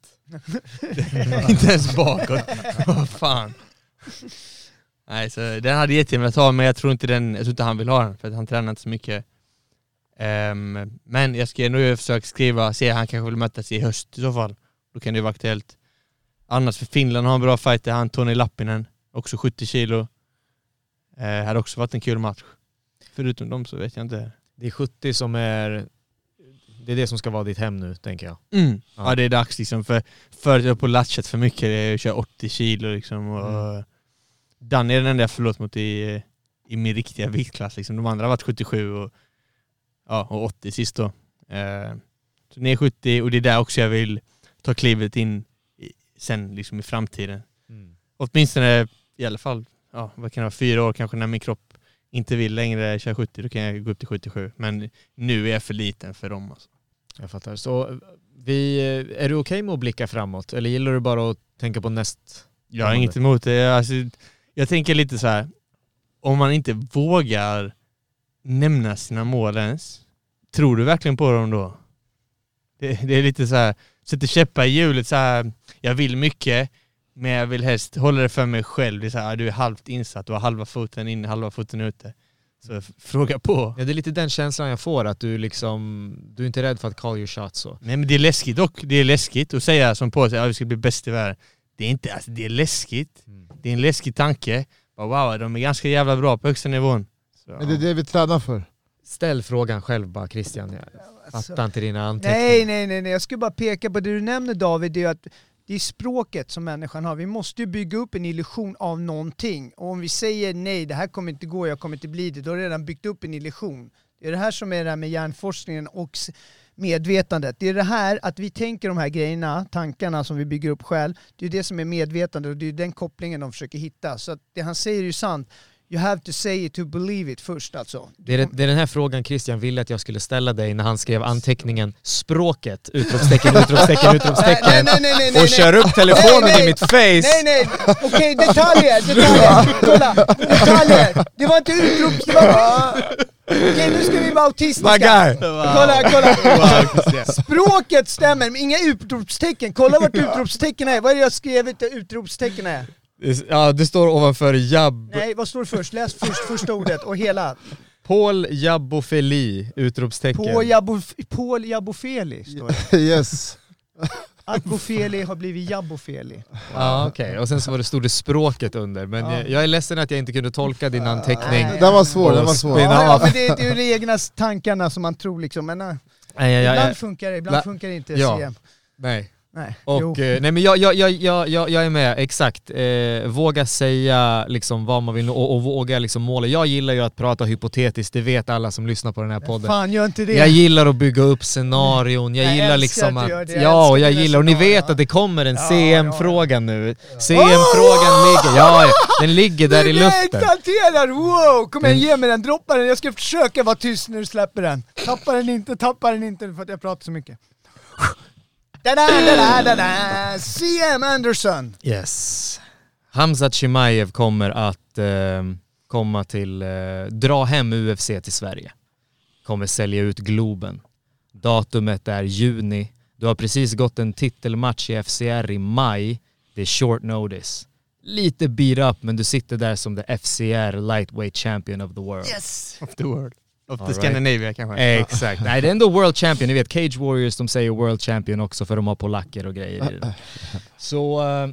Inte ens bakåt. Vad fan. Nej, så den hade jättegärna velat ha, men jag tror inte den, jag tror inte han vill ha den för att han tränar inte så mycket. Um, men jag ska nu försöka skriva, se han kanske vill mötas i höst i så fall. Då kan det vara aktuellt. Annars för Finland har en bra fighter, han Tony Lappinen. också sjuttio kilo. Eh, hade också varit en kul match. Förutom dem så vet jag inte. Det är sjuttio som är... Det är det som ska vara ditt hem nu, tänker jag. Mm. Ja. Ja, det är dags liksom. För, för att jag på latchat för mycket. Jag kör åttio kilo liksom. Och Mm. Dan är den enda jag förlåt mot i, i min riktiga viktklass. Liksom. De andra har varit sjuttiosju och, ja, och åttio sist då. Eh, så ner sjuttio och det är där också jag vill ta klivet in i, sen liksom i framtiden. Mm. Åtminstone i alla fall, ja, vad kan det vara, fyra år kanske när min kropp inte vill längre köra sjuttio, då kan jag gå upp till sjuttiosju. Men nu är jag för liten för dem. Alltså. Jag fattar. Så vi, är du okej med att blicka framåt? Eller gillar du bara att tänka på näst? Jag har inget emot det. Alltså, jag tänker lite så här, om man inte vågar nämna sina mål ens, tror du verkligen på dem då? Det, det är lite så här, sätter käppar i hjulet så här, jag vill mycket, men jag vill helst hålla det för mig själv. Det är så här, du är halvt insatt, du har halva foten in, halva foten ute. Så f- fråga på. Ja, det är lite den känslan jag får, att du liksom, du är inte rädd för att call your shot så. Nej, men det är läskigt och det är läskigt att säga som på sig att vi ska bli bäst i världen. Det är inte, alltså det är läskigt. Mm. Det är en läskig tanke. Wow, de är ganska jävla bra på högsta nivån. Så. Men det är det vi tränar för. Ställ frågan själv bara, Christian. Jag Alltså, fattar inte dina anteckningar. Nej, nej, nej, nej. Jag skulle bara peka på det du nämner, David, det är att det är språket som människan har. Vi måste ju bygga upp en illusion av någonting. Och om vi säger nej, det här kommer inte gå, jag kommer inte bli det, då har vi redan byggt upp en illusion. Det är det här som är det här med hjärnforskningen och medvetandet. Det är det här att vi tänker de här grejerna, tankarna som vi bygger upp själv. Det är det som är medvetande och det är den kopplingen de försöker hitta. Så att det han säger är ju sant. You have to say it to believe it först alltså. Det är, det, det är den här frågan Christian ville att jag skulle ställa dig när han skrev anteckningen språket, utropstecken, utropstecken, utropstecken Nej, nej, nej, nej, nej, och kör upp telefonen nej, nej. i mitt face. Nej, nej, okej, okay, detaljer, detaljer, kolla, detaljer. Det var inte utrops, det var... Okej, okay, nu ska vi vara autistiska. Kolla, kolla. Språket stämmer, men inga utropstecken. Kolla vart utropstecken är. Vad är det jag skrev att utropstecken är? Ja, det står ovanför jabb... Nej, vad står det först? Läs först första ordet och hela. Paul Jabbofeli, utropstecken. Paul, Jabbo, Paul Jabbofeli står det. Yes. Att Bofeli har blivit Jabbofeli. Ja, okej. Okay. Och sen så var det, stod det språket under. Men ja. jag, jag är ledsen att jag inte kunde tolka din anteckning. Den var svår, den var svår. Ja, ja, men det är ju de egna tankarna som man tror liksom. Men, nej, ja, ja, ibland ja. funkar det, ibland La, funkar det inte. Ja. C M. Nej. Nej. Och, eh, nej men jag, jag, jag, jag, jag, jag är med, exakt. Eh, våga säga liksom vad man vill och, och våga liksom måla. Jag gillar ju att prata hypotetiskt, det vet alla som lyssnar på den här podden. Fan, gör inte det. Jag gillar att bygga upp scenarion, jag, jag gillar liksom att... att ja, och jag gillar, och ni vet att det kommer en ja, C M-fråga ja. nu. C M-frågan oh! ligger, ja, den ligger där i luften. Du exalterar, wow! Kom igen, ge mig den, droppa den. Jag ska försöka vara tyst när du släpper den. Tappa den inte, tappa den inte för att jag pratar så mycket. Da, da, da, da, da. C M Anderson. Yes. Hamzat Chimaev kommer att eh, komma till, eh, dra hem U F C till Sverige. Kommer sälja ut Globen. Datumet är juni. Du har precis gått en titelmatch i F C R i maj. Det är short notice. Lite beat up, men du sitter där som the F C R lightweight champion of the world. Yes! Of the world. Of All the right. Scandinavia kanske. Exakt. Nej, det är ändå world champion. Ni vet, Cage Warriors, de säger world champion också för de har polacker och grejer i det. Så... Uh,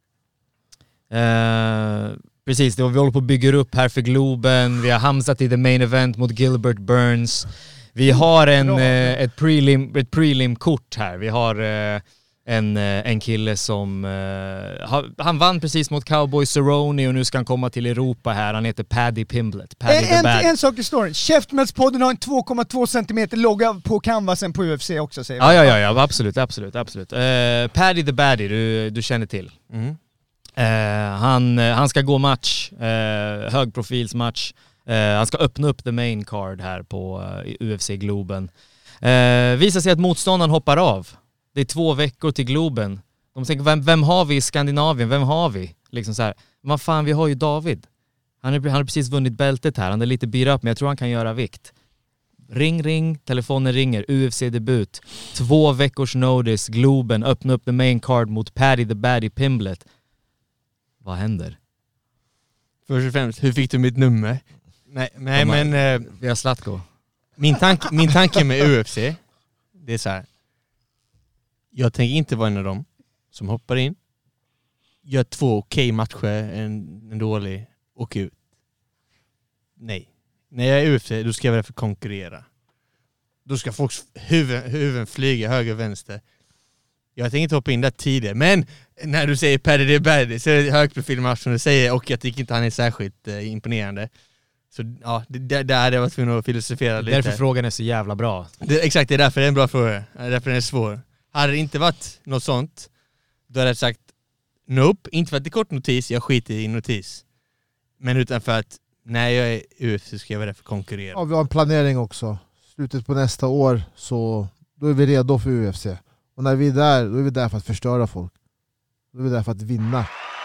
uh, precis, det var, vi håller på att bygga upp här för Globen. Vi har hamsat i the main event mot Gilbert Burns. Vi har en, uh, ett, prelim, ett prelim-kort här. Vi har... Uh, En, en kille som, uh, han vann precis mot Cowboy Cerrone och nu ska han komma till Europa här. Han heter Paddy Pimblett. Paddy en, en, en sak i storyn. Käftmällspodden har en två komma två centimeter logga på canvasen på U F C också, säger ja, ja, ja, ja, absolut, absolut, absolut. Uh, Paddy the Baddy, du, du känner till. Mm. Uh, han, han ska gå match, uh, högprofilsmatch. Uh, han ska öppna upp the main card här på uh, U F C Globen. Uh, visar sig att motståndaren hoppar av. Det är två veckor till Globen. De tänker, vem, vem har vi i Skandinavien? Vem har vi? Liksom så här, vad fan, vi har ju David. Han har, han har precis vunnit bältet här. Han är lite beat up, men jag tror han kan göra vikt. Ring, ring, telefonen ringer. U F C-debut. Två veckors notice. Globen, öppna upp the main card mot Paddy the Baddy Pimblett. Vad händer? Först och främst, hur fick du mitt nummer? Nej, nej De har, men... Eh, vi har Zlatko. Min, tank, min tanke med U F C, det är så här. Jag tänker inte vara en av dem som hoppar in. gör två okej matcher, en, en dålig, och ut. Nej. När jag är U F C, då ska jag vara för konkurrera. Då ska folks huvuden, huvuden flyga höger och vänster. Jag tänker inte hoppa in där tidigare. Men när du säger Paddy the Baddy så är det högprofilmatch som du säger, och jag tycker inte han är särskilt eh, imponerande. Så ja, det, där hade jag varit tvungen att filosofera lite. Därför frågan är så jävla bra. Det, exakt, det är därför det är en bra fråga. Det är därför den är svår. Hade det inte varit något sånt, då hade jag sagt nope, inte för att det är kort notis, jag skiter i notis. Men utan för att när jag är U F C ska jag vara där för att konkurrera. Ja, vi har en planering också. Slutet på nästa år, så då är vi redo för U F C. Och när vi är där, då är vi där för att förstöra folk. Då är vi där för att vinna.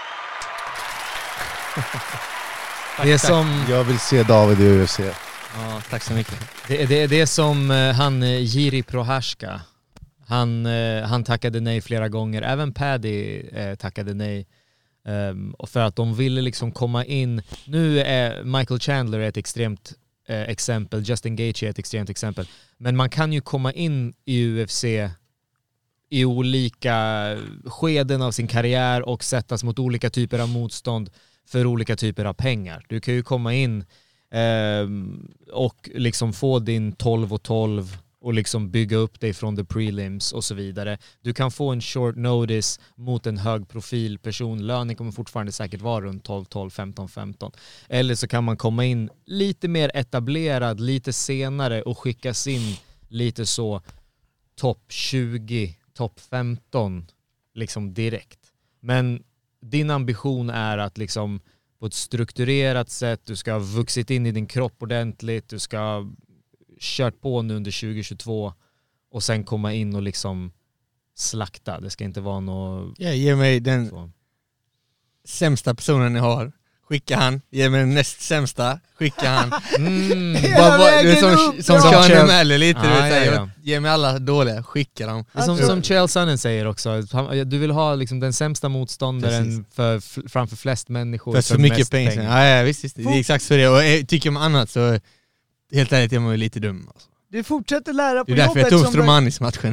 Det är som... Jag vill se David i U F C. Ja, tack så mycket. Det, det, det är som han Jiri Prohaska. Han, han tackade nej flera gånger. Även Paddy eh, tackade nej. Um, och för att de ville liksom komma in. Nu är Michael Chandler ett extremt eh, exempel. Justin Gaethje är ett extremt exempel. Men man kan ju komma in i U F C i olika skeden av sin karriär och sättas mot olika typer av motstånd för olika typer av pengar. Du kan ju komma in eh, och liksom få din tolv och tolv och liksom bygga upp dig från the prelims och så vidare. Du kan få en short notice mot en hög profil person. Lönen kommer fortfarande säkert vara runt tolv tolv, femton femton. Eller så kan man komma in lite mer etablerad lite senare och skickas in lite så topp tjugo, topp femton liksom direkt. Men din ambition är att liksom på ett strukturerat sätt, du ska ha vuxit in i din kropp ordentligt, du ska ha kört på nu under tjugo tjugotvå och sen komma in och liksom slakta. Det ska inte vara något... Ja, ge mig den så. Sämsta personen ni har. Skicka han. Ge mig den näst sämsta. Skicka han. Mm. Hela Bara, du är vägen som, upp, som bra. Sean O'Malley lite. Ja, du vet, ja, ja. jag, ge mig alla dåliga. Skicka dem. Det är som, som Chael Sonnen säger också. Han, du vill ha liksom den sämsta motståndaren för, f- framför flest människor. För så mycket mest pengar. pengar. Ja, ja, visst, visst. Det är exakt så det är. Och eh, tycker man annat så helt ärligt är man ju lite dum. Alltså. Du fortsätter lära på Det är därför jobbet jag tog som du... Stromanis-matchen.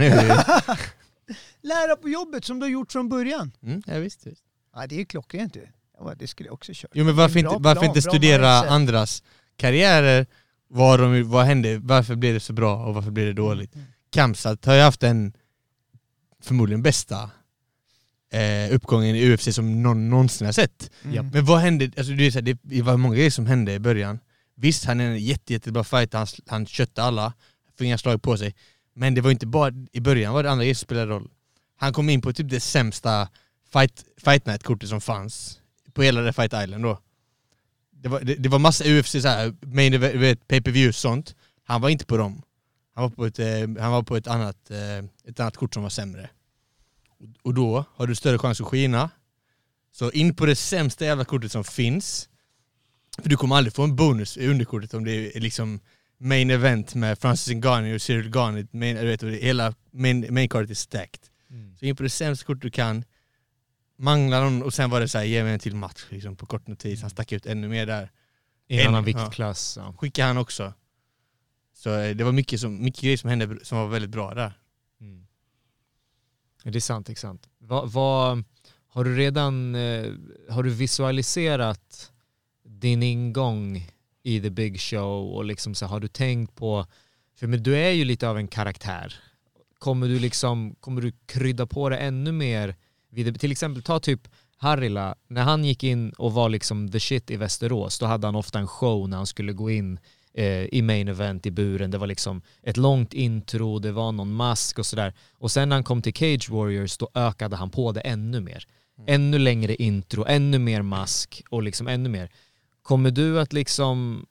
Lära på jobbet som du har gjort från början. Mm, ja, visst, visst. Ja, det är klockrent du. Ja, det skulle jag också köra. Jo, men varför Bra inte, varför plan, inte bra studera mindset. andras karriärer? Vad, de, vad hände? Varför blev det så bra och varför blev det dåligt? Mm. Kamsat har ju haft den förmodligen bästa eh, uppgången i U F C som någon någonsin har sett. Mm. Men vad hände? Alltså, det, är så här, det var många grejer som hände i början. Visst, han är en jätte, jättebra fighter. Han, han kötte alla. Fick inga slag på sig. Men det var inte bara i början var det andra grejer som spelade roll. Han kom in på typ det sämsta fight, fight night-kortet som fanns på hela det Fight Island då. Det var, det, det var massa U F C så här, main event, pay-per-view och sånt. Han var inte på dem. Han var på ett, eh, han var på ett annat, eh, ett annat kort som var sämre. Och, och då har du större chans att skina. Så in på det sämsta jävla kortet som finns. För du kommer aldrig få en bonus i underkortet om det är liksom main event med Francis Ngannou och Cyril Gane. Main, du vet, hela main, main cardet är stacked. Mm. Så in på det sämsta kortet du kan. Mangla någon och sen var det så här, ge mig en till match liksom, på kort notis. Han stack ut ännu mer där. I en annan viktklass. Ja. Skickade han också. Så eh, det var mycket, som, mycket grejer som hände som var väldigt bra där. Mm. Det är sant, det är sant. Vad, vad, har du redan eh, har du visualiserat din ingång i The Big Show och liksom så har du tänkt på, för men du är ju lite av en karaktär. Kommer du liksom, kommer du krydda på det ännu mer? Till exempel ta typ Harila, när han gick in och var liksom the shit i Västerås, då hade han ofta en show när han skulle gå in eh, i main event i buren. Det var liksom ett långt intro, det var någon mask och sådär. Och sen när han kom till Cage Warriors, då ökade han på det ännu mer. Mm. Ännu längre intro, ännu mer mask och liksom ännu mer. Kommer du att liksom,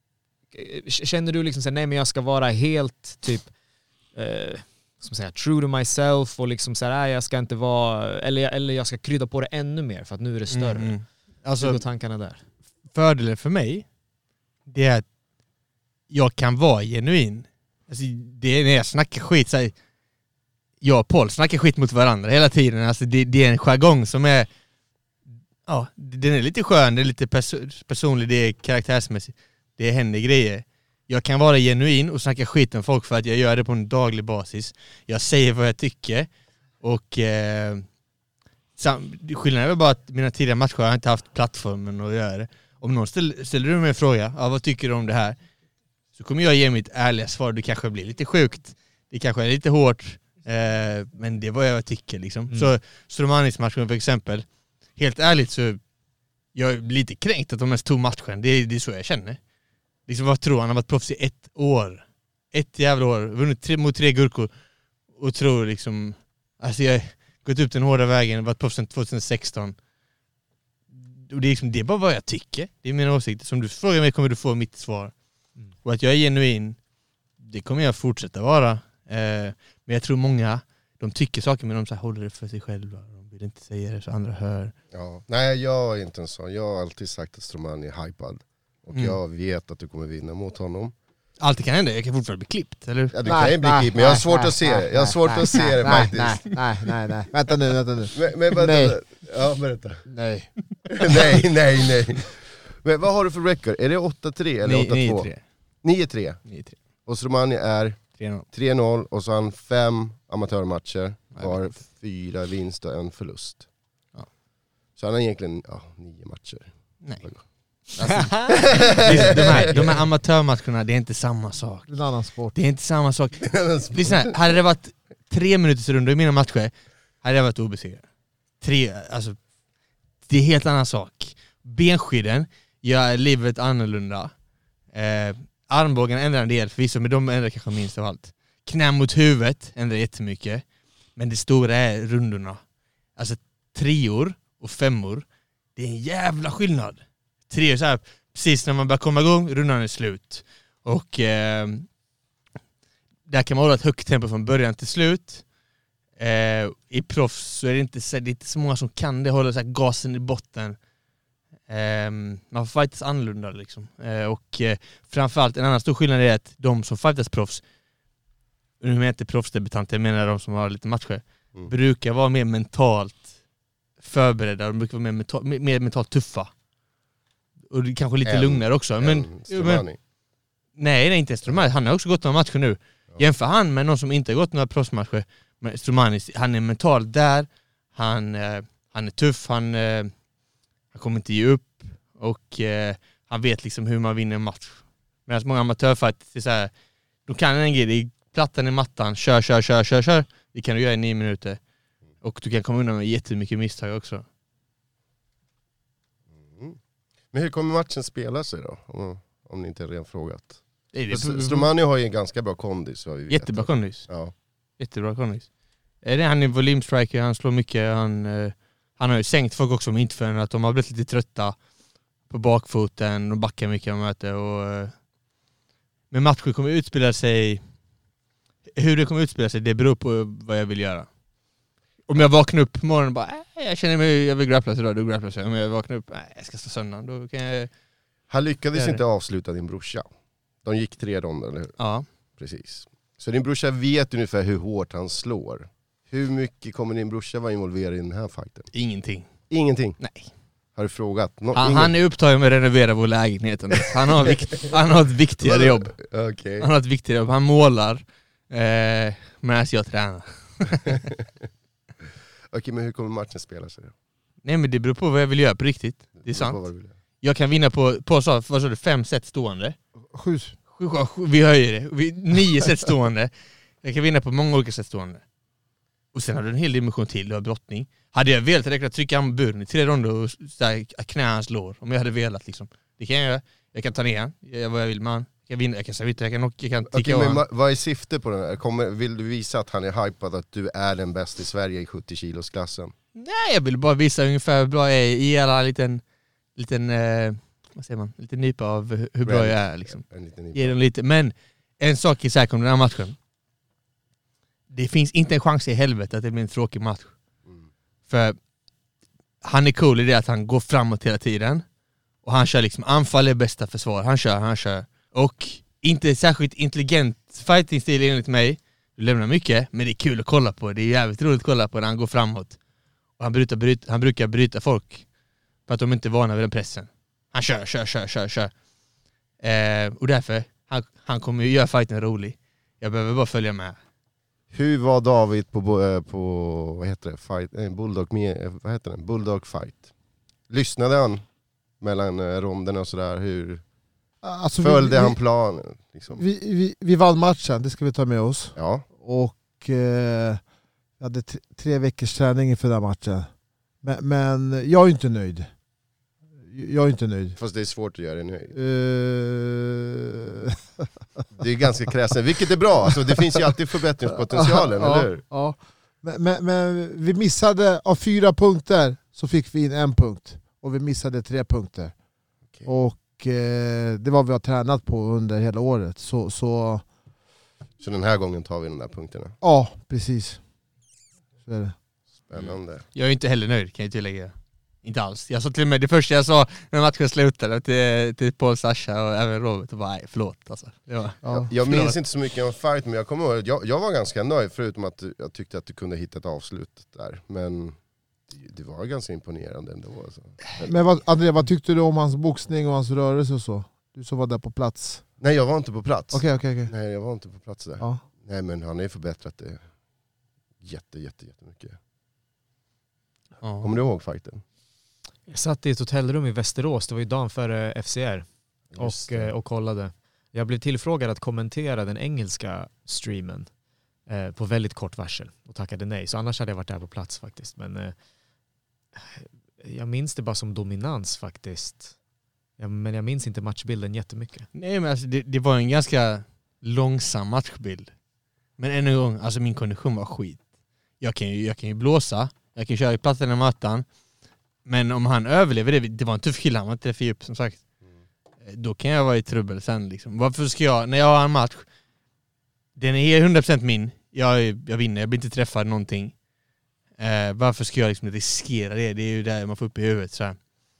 känner du liksom så här, nej men jag ska vara helt typ eh, som säga, true to myself och liksom så här, jag ska inte vara, eller, eller jag ska krydda på det ännu mer för att nu är det större. Mm, mm. Alltså, hur går tankarna där? Fördelen för mig, det är att jag kan vara genuin. Alltså, det är när jag snackar skit, så här, jag och Paul snackar skit mot varandra hela tiden. Alltså, det, det är en jargong som är, ja, den är lite skön, det är lite perso- personlig, det är karaktärsmässigt. Det händer grejer. Jag kan vara genuin och snacka skit om folk för att jag gör det på en daglig basis. Jag säger vad jag tycker och eh, sam, skillnaden är väl bara att mina tidigare matcher har jag inte haft plattformen att göra det. Om någon ställer, ställer du mig en fråga, ja, vad tycker du om det här? Så kommer jag ge mitt ärliga svar. Det kanske blir lite sjukt. Det kanske är lite hårt. Eh, men det är vad jag tycker liksom. Mm. Så Stromanis-matchen för exempel. Helt ärligt så jag är lite kränkt att de ens tog matchen. Det är, det är så jag känner. Liksom vad tror han? Han har varit proffs i ett år. Ett jävla år. Vunnit tre, mot tre gurkor. Och tror liksom... Alltså jag har gått upp den hårda vägen. Varit proffs sedan tjugohundrasexton. Och det är, liksom, det är bara vad jag tycker. Det är mina åsikter. Som du frågar mig kommer du få mitt svar. Mm. Och att jag är genuin, det kommer jag fortsätta vara. Eh, men jag tror många, de tycker saker men de så här, håller det för sig själva. De vill inte säga det så andra hör. Ja. Nej, jag är inte en sån. Jag har alltid sagt att Stromani är hypad. Och mm. jag vet att du kommer vinna mot honom. Allt kan hända, jag kan fortfarande bli klippt, eller? Ja, du kan ju bli klippt, men jag har svårt att se det. Jag har svårt att se det faktiskt. Nej, nej, nej. Vänta nu, vänta nu. Men, men vänta, nej. Ja, berätta. Nej. nej, nej, nej. Men vad har du för record? Är det åtta tre eller åtta två? nio tre. nio tre. Och Stromani är tre noll. tre noll och så har han fem amatörmatcher. Har fyra vinst och en förlust. Ja. Så han har egentligen ja, nio matcher. Nej. Alltså, de, här, de här amatörmatcherna, det är inte samma sak. Det är en annan sport. Det är inte samma sak. Lyssna, hade det varit tre minuters runda i mina matcher hade jag varit obesegrad. Tre, alltså det är helt annan sak. Benskydden gör livet annorlunda. Eh, armbågen ändrar en del förvisso, men de ändrar kanske minst av allt. Knä mot huvudet ändrar jättemycket. Men det stora är rundorna. Alltså treor och femmor, det är en jävla skillnad. Tre så här, precis när man börjar komma igång, rundan är slut. Och eh, där kan man hålla ett högt tempo från början till slut. Eh, I proffs så är det inte så, det är inte så många som kan det, hålla så här gasen i botten. Eh, man får fightas annorlunda liksom. Eh, och eh, framförallt en annan stor skillnad är att de som fightas proffs, nu menar jag inte proffsdebutanter, jag menar de som har lite matcher, mm. brukar vara mer mentalt förberedda, de brukar vara mer, mental, mer mentalt tuffa. Och kanske lite en, lugnare också. En men, men, nej, nej, inte Stromani. Han har också gått några matcher nu. Ja. Jämför han med någon som inte har gått några proffsmatcher. Men Stromani, han är mentalt där. Han, eh, han är tuff. Han, eh, han kommer inte ge upp. Och eh, han vet liksom hur man vinner en match. Medan många amatörfighter är så här, de kan en grej. Det är plattan i mattan. Kör, kör, kör, kör, kör. Det kan du göra i nio minuter. Och du kan komma undan med jättemycket misstag också. Men hur kommer matchen spela sig då? Om, om ni inte redan frågat. Det är det. Stromani har ju en ganska bra kondis. Vad vi vet. Jättebra kondis. Ja. Jättebra kondis. Är det, han är volymstriker, han slår mycket. Han, eh, han har ju sänkt folk också med inte för att de har blivit lite trötta på bakfoten och backar mycket om möte. Och, eh, men matchen kommer utspela sig. Hur det kommer utspela sig, det beror på vad jag vill göra. Om jag vaknar upp på morgonen och bara, äh, jag känner mig, jag vill grapplas idag, du grapplas. Om jag vaknar upp, äh, jag ska stå söndagen, då kan jag... Han lyckades inte avsluta din brorsa. De gick tre ronder, eller hur? Ja. Precis. Så din brorsa vet ungefär hur hårt han slår. Hur mycket kommer din brorsa vara involverad i den här fighten? Ingenting. Ingenting? Nej. Har du frågat? Nå- han, ingen... han är upptagen med att renovera vår lägenhet. Han har, vikt, han har ett viktigare jobb. Okay. Han har ett viktigare jobb. Han målar eh, medan jag tränar. Okej, men hur kommer matchen spela sig då? Nej, men det beror på vad jag vill göra på riktigt. Det är sant. Jag kan vinna på, på så, vad sa du, fem set stående. Sju. Sju, sju vi höjer det. Vi, nio set stående. Jag kan vinna på många olika set stående. Och sen har du en hel dimension till. Du har brottning. Hade jag velat räkna trycka an buren i tre ronder och knä hans lår. Om jag hade velat liksom. Det kan jag göra. Jag kan ta ner han. Jag, vad jag vill med han. Jag kan vinna. Jag kan servita. Jag kan, jag kan ticka okay, av men vad är syftet på den här? Kommer, vill du visa att han är hypad, att du är den bästa i Sverige i sjuttio kilos klassen? Nej, jag vill bara visa ungefär hur bra jag är i alla liten, liten eh, vad säger man, liten nypa av hur, hur bra jag är liksom. En liten nypa. Ge dem lite. Men en sak är säker om den här matchen. Det finns inte en chans i helvete att det blir en tråkig match. Mm. För han är cool i det att han går framåt hela tiden. Och han kör liksom anfall är bästa försvar. Han kör, han kör. Och inte särskilt intelligent fighting-stil enligt mig. Du lämnar mycket, men det är kul att kolla på. Det är jävligt roligt att kolla på när han går framåt. Och han, bryter, bryter, han brukar bryta folk för att de inte är vana vid den pressen. Han kör, kör, kör, kör, kör. Eh, och därför, han, han kommer ju göra fighten rolig. Jag behöver bara följa med. Hur var David på, bo- på vad heter det? Fight, eh, Bulldog, med, vad heter det? Bulldog fight? Lyssnade han mellan eh, ronderna och sådär? Hur Alltså, följde vi, han vi, planen? Liksom? vi, vi, vi vann matchen, det ska vi ta med oss. Ja. Och eh, vi hade t- tre veckors träning inför den här matchen. Men, men jag är inte nöjd. Jag är inte nöjd. Fast det är svårt att göra det nu. Uh... Det är ganska kräsen, vilket är bra. Alltså, det finns ju alltid förbättringspotentialen, ja, eller hur? Ja. Men, men, men vi missade, av fyra punkter så fick vi in en punkt. Och vi missade tre punkter. Okay. Och eh, det var vi har tränat på under hela året. Så, så... så den här gången tar vi de där punkterna? Ja, precis. Så är det. Spännande. Jag är inte heller nöjd, kan jag tillägga. Inte alls. Jag sa till och med det första jag sa när matchen slutade till, till Paul, Sasha och även Robert och bara, nej, förlåt alltså. Det var, ja. Jag, jag minns inte så mycket om fight, men jag kommer ihåg, jag, jag var ganska nöjd förutom att jag tyckte att du kunde hitta ett avslut där. Men det, det var ganska imponerande ändå. Alltså. Men vad, André, vad tyckte du om hans boxning och hans rörelse och så? Du som var där på plats. Nej, jag var inte på plats. Okej, okej, okej. Nej, jag var inte på plats där. Ja. Nej, men han har ju förbättrat det jätte, jätte, jättemycket. Ja. Kommer du ihåg fighten? Jag satt i ett hotellrum i Västerås, det var ju dagen före F C R och, eh, och kollade. Jag blev tillfrågad att kommentera den engelska streamen eh, på väldigt kort varsel och tackade nej. Så annars hade jag varit där på plats faktiskt. Men eh, jag minns det bara som dominans faktiskt. Ja, men jag minns inte matchbilden jättemycket. Nej, men alltså, det, det var en ganska långsam matchbild. Men än en gång, alltså min kondition var skit. Jag kan ju, jag kan ju blåsa, jag kan köra i plattan i mattan. Men om han överlever, det, det var en tuff kille, han var inte för djup som sagt. Mm. Då kan jag vara i trubbel sen liksom. Varför ska jag, när jag har en match, den är hundra procent min, jag, jag vinner, jag blir inte träffad någonting. Eh, varför ska jag liksom riskera det? Det är ju där man får upp i huvudet så här.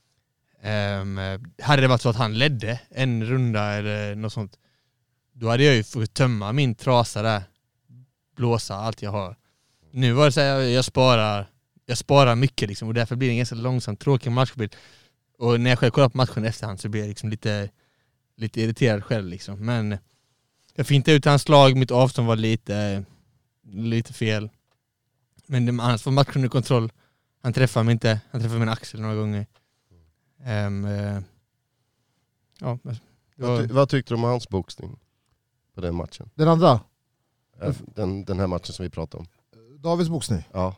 Um, hade det varit så att han ledde en runda eller något sånt, då hade jag ju fått tömma min trasa där, blåsa allt jag har. Nu var det så här, jag, jag sparar jag sparar mycket liksom, och därför blir det en ganska långsam, tråkig matchbild. Och när jag själv kollar på matchen efterhand så blir jag liksom lite lite irriterad själv liksom. Men jag fintade ut hans slag, mitt avstånd var lite lite fel. Men det, annars var matchen i kontroll. Han träffade mig inte, han träffade min axel några gånger. Um, uh, ja, det var... vad, ty- vad tyckte du om hans boxning på den matchen? Den andra? Den, den här matchen som vi pratade om. Davids boxning? Ja.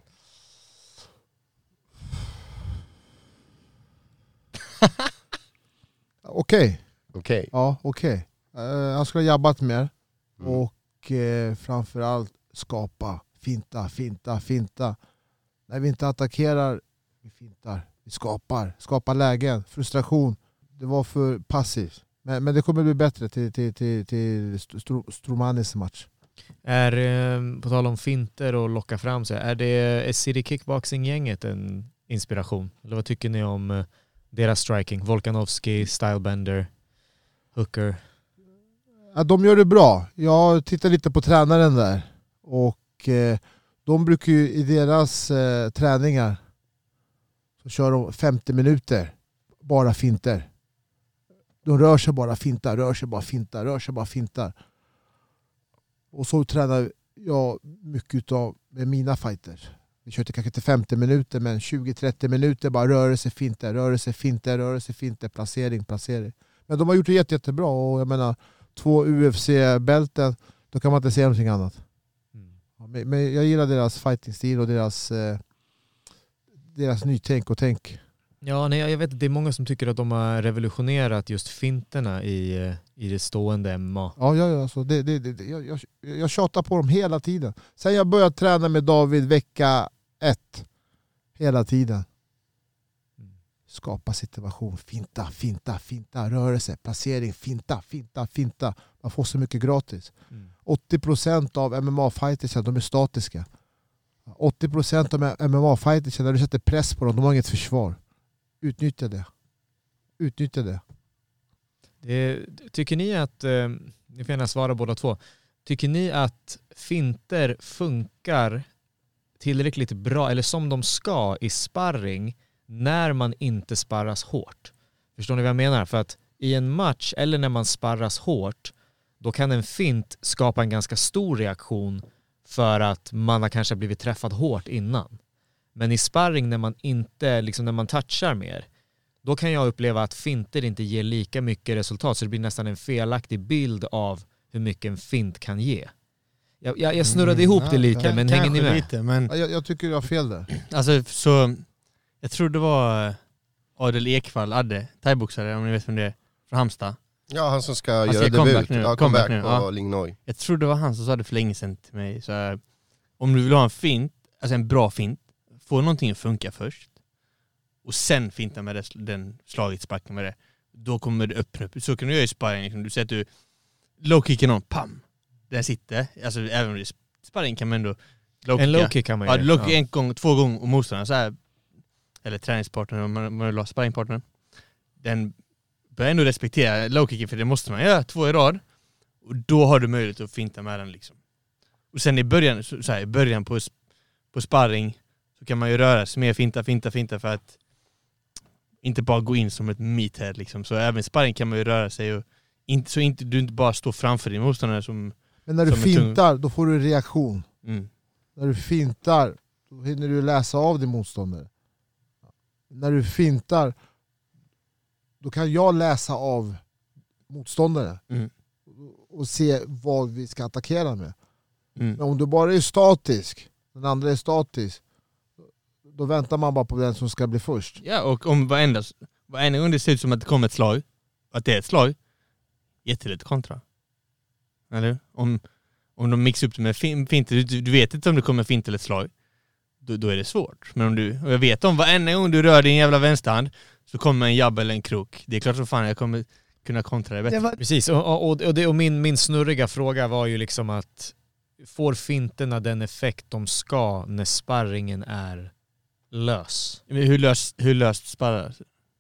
Okej. Okej. Ja, okej. Uh, han skulle ha jabbat mer. Mm. Och uh, framförallt skapa, finta, finta, finta. När vi inte attackerar, vi fintar. Vi skapar, skapar lägen, frustration. Det var för passivt. Men, men det kommer bli bättre till, till, till, till Stro, Stromanis match. Är, eh, på tal om finter och locka fram sig, är det är City Kickboxing-gänget en inspiration? Eller vad tycker ni om eh, deras striking? Volkanovski, Stylebender, Hooker? Ja, de gör det bra. Jag tittar lite på tränaren där. Och eh, de brukar ju i deras eh, träningar så kör de femtio minuter bara finter. De rör sig bara fintar, rör sig bara fintar, rör sig bara fintar. Och så tränar jag mycket av med mina fighters. Vi kör till kanske till femtio minuter, men tjugo till trettio minuter bara rörelse, finter, rörelse, finter, rörelse, finter, placering, placering. Men de har gjort det jätte, jättebra, och jag menar två U F C-bälten, då kan man inte säga någonting annat. Mm. Men jag gillar deras fighting-stil och deras eh, deras nytänk och tänk. Ja, nej, jag vet att det är många som tycker att de har revolutionerat just finterna i, i det stående M M A. Ja, ja, ja. Så det, det, det, jag, jag, jag tjatar på dem hela tiden. Sen jag började träna med David vecka ett. Hela tiden. Skapa situation. Finta, finta, finta. Rörelse, placering, finta, finta, finta. Man får så mycket gratis. Mm. åttio procent av M M A-fighters, de är statiska. åttio procent av M M A-fighters, när du sätter press på dem, de har inget försvar. Utnyttja det. Utnyttja det. det tycker ni att, eh, ni får gärna svara båda två, tycker ni att finter funkar tillräckligt bra, eller som de ska i sparring, när man inte sparras hårt? Förstår ni vad jag menar? För att i en match, eller när man sparras hårt, då kan en fint skapa en ganska stor reaktion för att man har kanske blivit träffad hårt innan. Men i sparring när man inte, liksom när man touchar mer, då kan jag uppleva att finter inte ger lika mycket resultat, så det blir nästan en felaktig bild av hur mycket en fint kan ge. Jag, jag, jag snurrade mm, ihop ja, det lite, ja, men hänger ni med? Lite, men... jag, jag tycker du har fel där. Alltså, så... Jag tror det var Adel Ekvall, Adde, thaiboxare, om ni vet vem det är, från Halmstad. Ja, han som ska han göra debut. Nu. Ja, comeback nu. på Ja. Lingnoy. Jag tror det var han som sa det för länge sedan till mig. Så här, om du vill ha en fint, alltså en bra fint, få någonting att funka först. Och sen finta med det, den slaget, sparken med det. Då kommer det öppna upp. Så kan du göra i sparring. Liksom. Du säger att du low-kickar någon, pam! Den sitter. Alltså även om det är sparring kan man ändå low-kicka. En low-kick kan man ja, göra. low-kick Ja. en gång, två gånger och motståndaren så här, eller träningspartner, om man, man vill ha sparringpartner. Den börjar ändå respektera low-kicken, för det måste man göra två i rad. Och då har du möjlighet att finta med den liksom. Och sen i början, så här, i början på, på sparring så kan man ju röra sig mer, finta, finta, finta för att inte bara gå in som ett meathead liksom. Så även sparring kan man ju röra sig och inte, så inte, du inte bara står framför din motståndare som... Men när du fintar, då får du reaktion. Mm. När du fintar, då hinner du läsa av din motståndare. När du fintar, då kan jag läsa av motståndare. Mm. Och se vad vi ska attackera med. Mm. Men om du bara är statisk, den andra är statisk, då väntar man bara på den som ska bli först. Ja, och om varenda, varenda gång det ser ut som att det kommer ett slag, att det är ett slag, jättelätt kontra. Eller? Om, om de mixar upp det med finter, du, du vet inte om det kommer fint eller ett slag, då, då är det svårt. Men om du, och jag vet om varenda gång du rör din jävla vänsterhand så kommer en jabb eller en krok. Det är klart som fan jag kommer kunna kontra det bättre. Det var... Precis, och, och, och, det, och min, min snurriga fråga var ju liksom att får finterna den effekt de ska när sparringen är lös? Men hur löst, hur löst sparrar?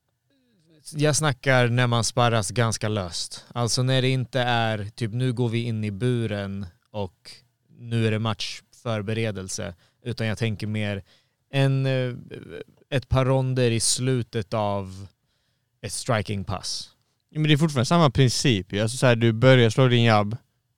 Jag snackar när man sparras ganska löst. Alltså när det inte är typ nu går vi in i buren och nu är det matchförberedelse. Utan jag tänker mer en, ett par ronder i slutet av ett strikingpass. Ja, men det är fortfarande samma princip. Alltså så här, du börjar slå din jabb.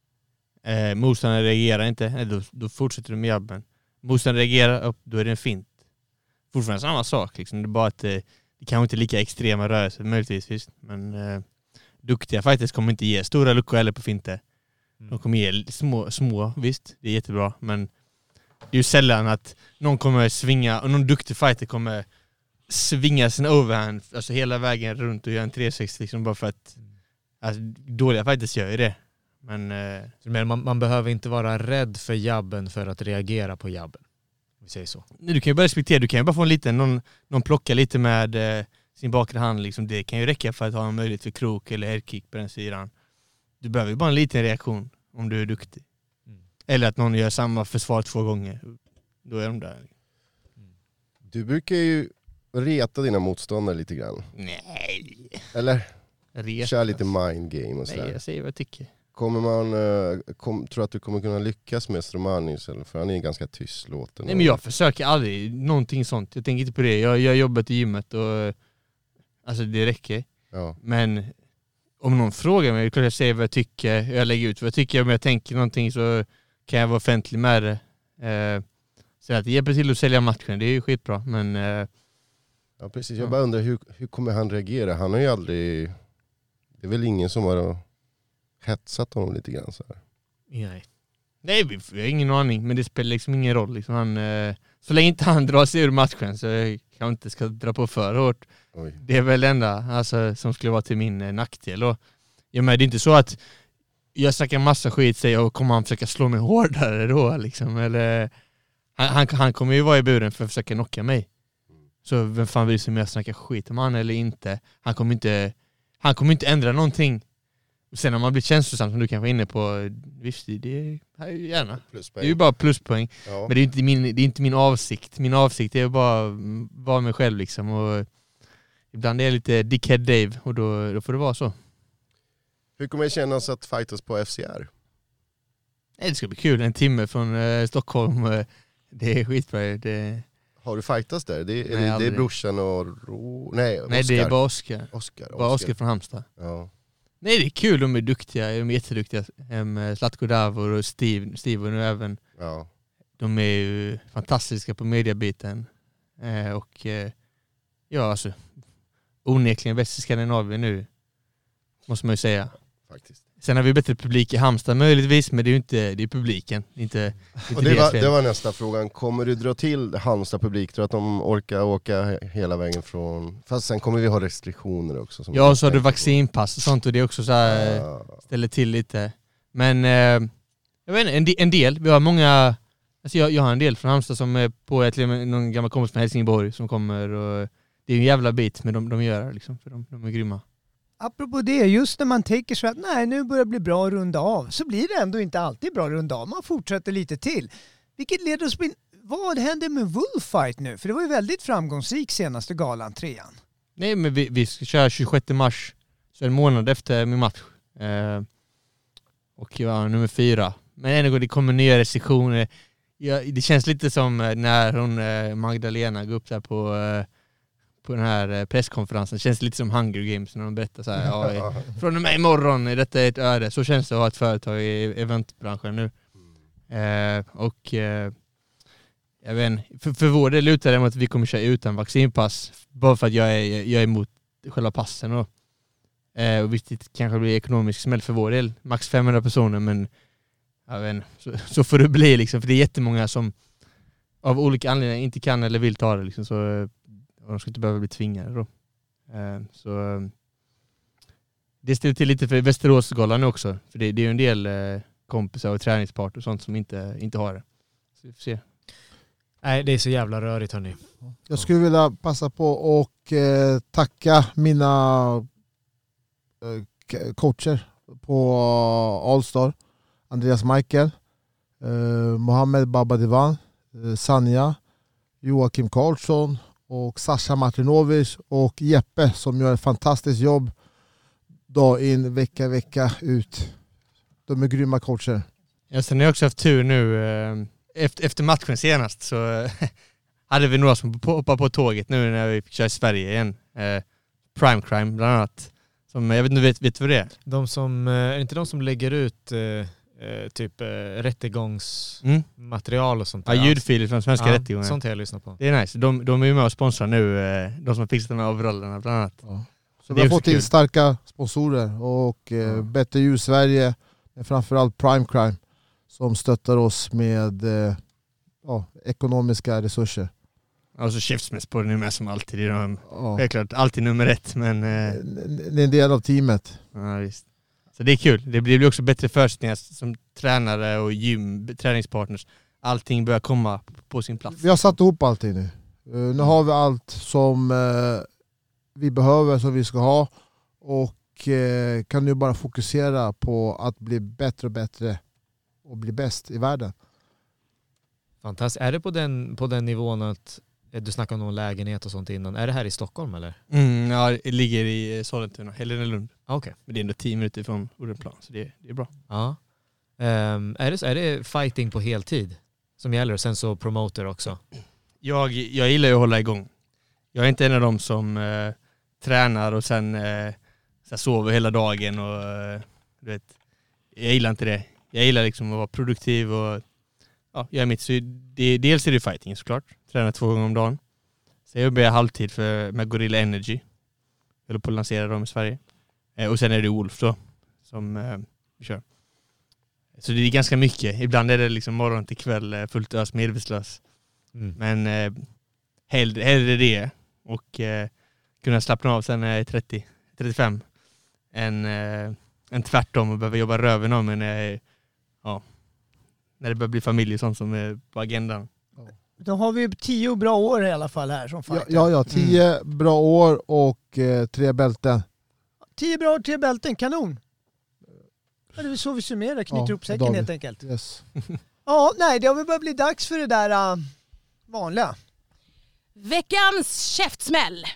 Eh, motståndaren reagerar inte. Eh, då, då fortsätter du med jabben. Motståndaren reagerar upp, då är det en fint. Fortfarande samma sak. Liksom. Det är bara att eh, det kanske inte är lika extrema rörelser möjligtvis. Visst. Men eh, duktiga faktiskt kommer inte ge stora luckor eller på finter. Mm. De kommer ge små, små, visst. Det är jättebra. Men det är ju sällan att någon kommer svinga, och någon duktig fighter kommer svinga sin overhand alltså hela vägen runt och göra en tre sextio liksom, bara för att alltså, dåliga fighters gör ju det. Men, eh, Men man, man behöver inte vara rädd för jabben för att reagera på jabben. Vi säger så. Du kan ju bara respektera, du kan ju bara få en liten, någon, någon plocka lite med eh, sin bakre hand liksom. Det kan ju räcka för att ha en möjlighet för krok eller headkick på den sidan. Du behöver ju bara en liten reaktion om du är duktig. Mm. Eller att någon gör samma försvar två gånger. Då är de där. Mm. Du brukar ju reta dina motståndare lite grann. Nej. Eller? Reta. Kör lite mind game och sådär. Nej, jag säger vad jag tycker. Kommer man, uh, kom, tror att du kommer kunna lyckas med Stromanis? För han är ganska tystlåten. Nej, men jag försöker aldrig någonting sånt. Jag tänker inte på det. Jag gör jobbet i gymmet och alltså det räcker. Ja. Men om någon frågar mig, klart jag säger vad jag tycker. Jag lägger ut vad jag tycker. Om jag tänker någonting så kan jag vara offentlig med det. Uh, så att det hjälper till att sälja matchen. Det är ju skitbra. Men, uh, ja, precis. Jag bara undrar, hur, hur kommer han reagera? Han har ju aldrig... Det är väl ingen som har hetsat honom lite grann så här. Nej. Nej, vi har ingen aning. Men det spelar liksom ingen roll. Liksom han, uh, så länge inte han drar sig ur matchen så jag kanske inte ska dra på för hårt. Oj. Det är väl det enda alltså, som skulle vara till min uh, nackdel. Och, ja, men det är inte så att jag snackar massa skit säger och kommer han försöka slå mig hårdare då liksom. Eller, han, han, han kommer ju vara i buren för att försöka knocka mig. Så vem fan vill som jag snackar skit om han eller inte. Han kommer inte, han kommer inte ändra någonting. Och sen om man blir känslosam som du kan vara inne på, visst det är ju gärna. Pluspoäng. Det är ju bara pluspoäng. Ja. Men det är inte min, det är inte min avsikt. Min avsikt är att bara vara mig själv liksom. Och ibland är jag lite dickhead Dave och då, då får det vara så. Hur kommer det kännas att fightas på F C R? Nej, det ska bli kul. En timme från eh, Stockholm. Eh, det är skitbra. Det... Har du fightas där? Det är, Nej, det, det är aldrig. brorsan och... Ro... Nej, Nej, Oscar. det är bara Oskar. Oscar. Bara Oskar från Halmstad. Ja. Nej, det är kul. De är duktiga. De är jätteduktiga. Um, Zlatko Davor och Steve, Steve och nu även. Ja. De är ju fantastiska på mediabiten. Uh, och uh, ja, alltså onekligen bäst i Skandinavien nu. Måste man ju säga. Faktiskt. Sen har vi bättre publik i Halmstad möjligtvis, men det är ju inte det är publiken. Inte, inte och det, var, det var nästa frågan. Kommer du dra till Halmstad publik? Tror du att de orkar åka hela vägen från... Fast sen kommer vi ha restriktioner också. Som ja, så har du vaccinpass och sånt och det är också så här, ah. ställer till lite. Men eh, jag vet inte, en, en del. Vi har många... Alltså jag, jag har en del från Halmstad som är på ett, någon gammal kompis från Helsingborg som kommer och det är en jävla bit, men de, de gör det liksom, för de, de är grymma. Apropå det, just när man tänker så att nej, nu börjar det bli bra att runda av, så blir det ändå inte alltid bra att runda av. Man fortsätter lite till. Vilket leder oss in, vad händer med Wolffight nu? För det var ju väldigt framgångsrik senaste galan, trean. Nej, men vi, vi ska köra tjugosjätte mars, så en månad efter min match. Eh, och ja, nummer fyra. Men ändå, det kommer nya restriktioner. Ja, det känns lite som när hon, eh, Magdalena går upp där på... Eh, på den här presskonferensen. Det känns lite som Hunger Games när de berättar så här, ja, från och med imorgon är detta ett öde. Så känns det att ha ett företag i eventbranschen nu. Mm. Eh, och eh, jag vet inte, för, för vår del lutar det mot att vi kommer köra utan vaccinpass. Bara för att jag är, jag är emot själva passen. Och, eh, och visst, det kanske blir ekonomisk smäll för vår del. Max femhundra personer, men jag vet inte, så, så får det bli liksom. För det är jättemånga som av olika anledningar inte kan eller vill ta det liksom. Så och de ska inte behöva bli tvingade då. Eh, så eh, det ställer till lite för Västeråsgalan nu också. För det, det är ju en del eh, kompisar och träningsparter och sånt som inte, inte har det. Så vi får se. Nej, det är så jävla rörigt hörni. Jag skulle vilja passa på och eh, tacka mina eh, coacher på Allstar. Andreas Michael, eh, Mohammed Baba Divan, eh, Sanja, Joakim Karlsson och Sasha Martinovic och Jeppe som gör ett fantastiskt jobb dag in, vecka, vecka ut. De är grymma coacher. Ja, sen har jag också haft tur nu. Efter, efter matchen senast så hade vi några som hoppade på tåget nu när vi fick köra i Sverige igen. Prime Crime bland annat. Som, jag vet inte, vet, vet du vad det är? De som, är det inte de som lägger ut eh, typ eh, rättegångsmaterial och sånt där? Ja, ljudfiler från svenska ja, rättegångar. Sånt har jag lyssnat på. Det är nice. De, de är ju med och sponsrar nu, de som har fixat de här overallerna bland annat. Ja. Så vi har fått in starka sponsorer och eh, ja. Bättre ljus Sverige, men framförallt Prime Crime som stöttar oss med eh, ja, ekonomiska resurser. Alltså Chefsmäss på det nu med som alltid. Det är de, ja. Självklart alltid nummer ett, men... Eh, det är en del av teamet. Ja, visst. Så det är kul. Det blir också bättre förutsättningar som tränare och gym, träningspartners. Allting börjar komma på sin plats. Vi har satt ihop allting nu. Uh, nu har vi allt som uh, vi behöver, som vi ska ha. Och uh, kan nu bara fokusera på att bli bättre och bättre och bli bäst i världen. Fantastiskt. Är det på den, på den nivån att du snackade om någon lägenhet och sånt innan? Är det här i Stockholm eller? Mm, ja, det ligger i Sollentuna, Helenelund. Okej. Okay. Men det är ändå tio minuter från Odenplan, så det, det är bra. Ja. Um, är, det, är det fighting på heltid som gäller och sen så promoter också? Jag, jag gillar ju att hålla igång. Jag är inte en av dem som eh, tränar och sen eh, så sover hela dagen och eh, du vet, jag gillar inte det. Jag gillar liksom att vara produktiv och ja, jag är mitt. Så det, dels är det fighting såklart. Tränar två gånger om dagen. Sen jobbar jag halvtid för, med Gorilla Energy. Jag håller på att lansera dem i Sverige. Eh, och sen är det Wolf då som eh, vi kör. Så det är ganska mycket. Ibland är det liksom morgon till kväll eh, fullt ös, medvetslös. Mm. Men eh, hellre, hellre det och eh, kunna slappna av sen när jag är trettio trettiofem än, eh, än tvärtom och behöva jobba röven om men eh, ja, när det börjar bli familj och sånt som är på agendan. Då har vi tio bra år i alla fall här som fighter. Ja, ja, tio mm. bra år och eh, tre bälten. Tio bra år, tre bälten, kanon. Ja, det är så vi summerar, knyter ja, upp säcken David. Helt enkelt. Yes. Ja, nej, det har väl börjat bli dags för det där uh, vanliga. Veckans käftsmäll.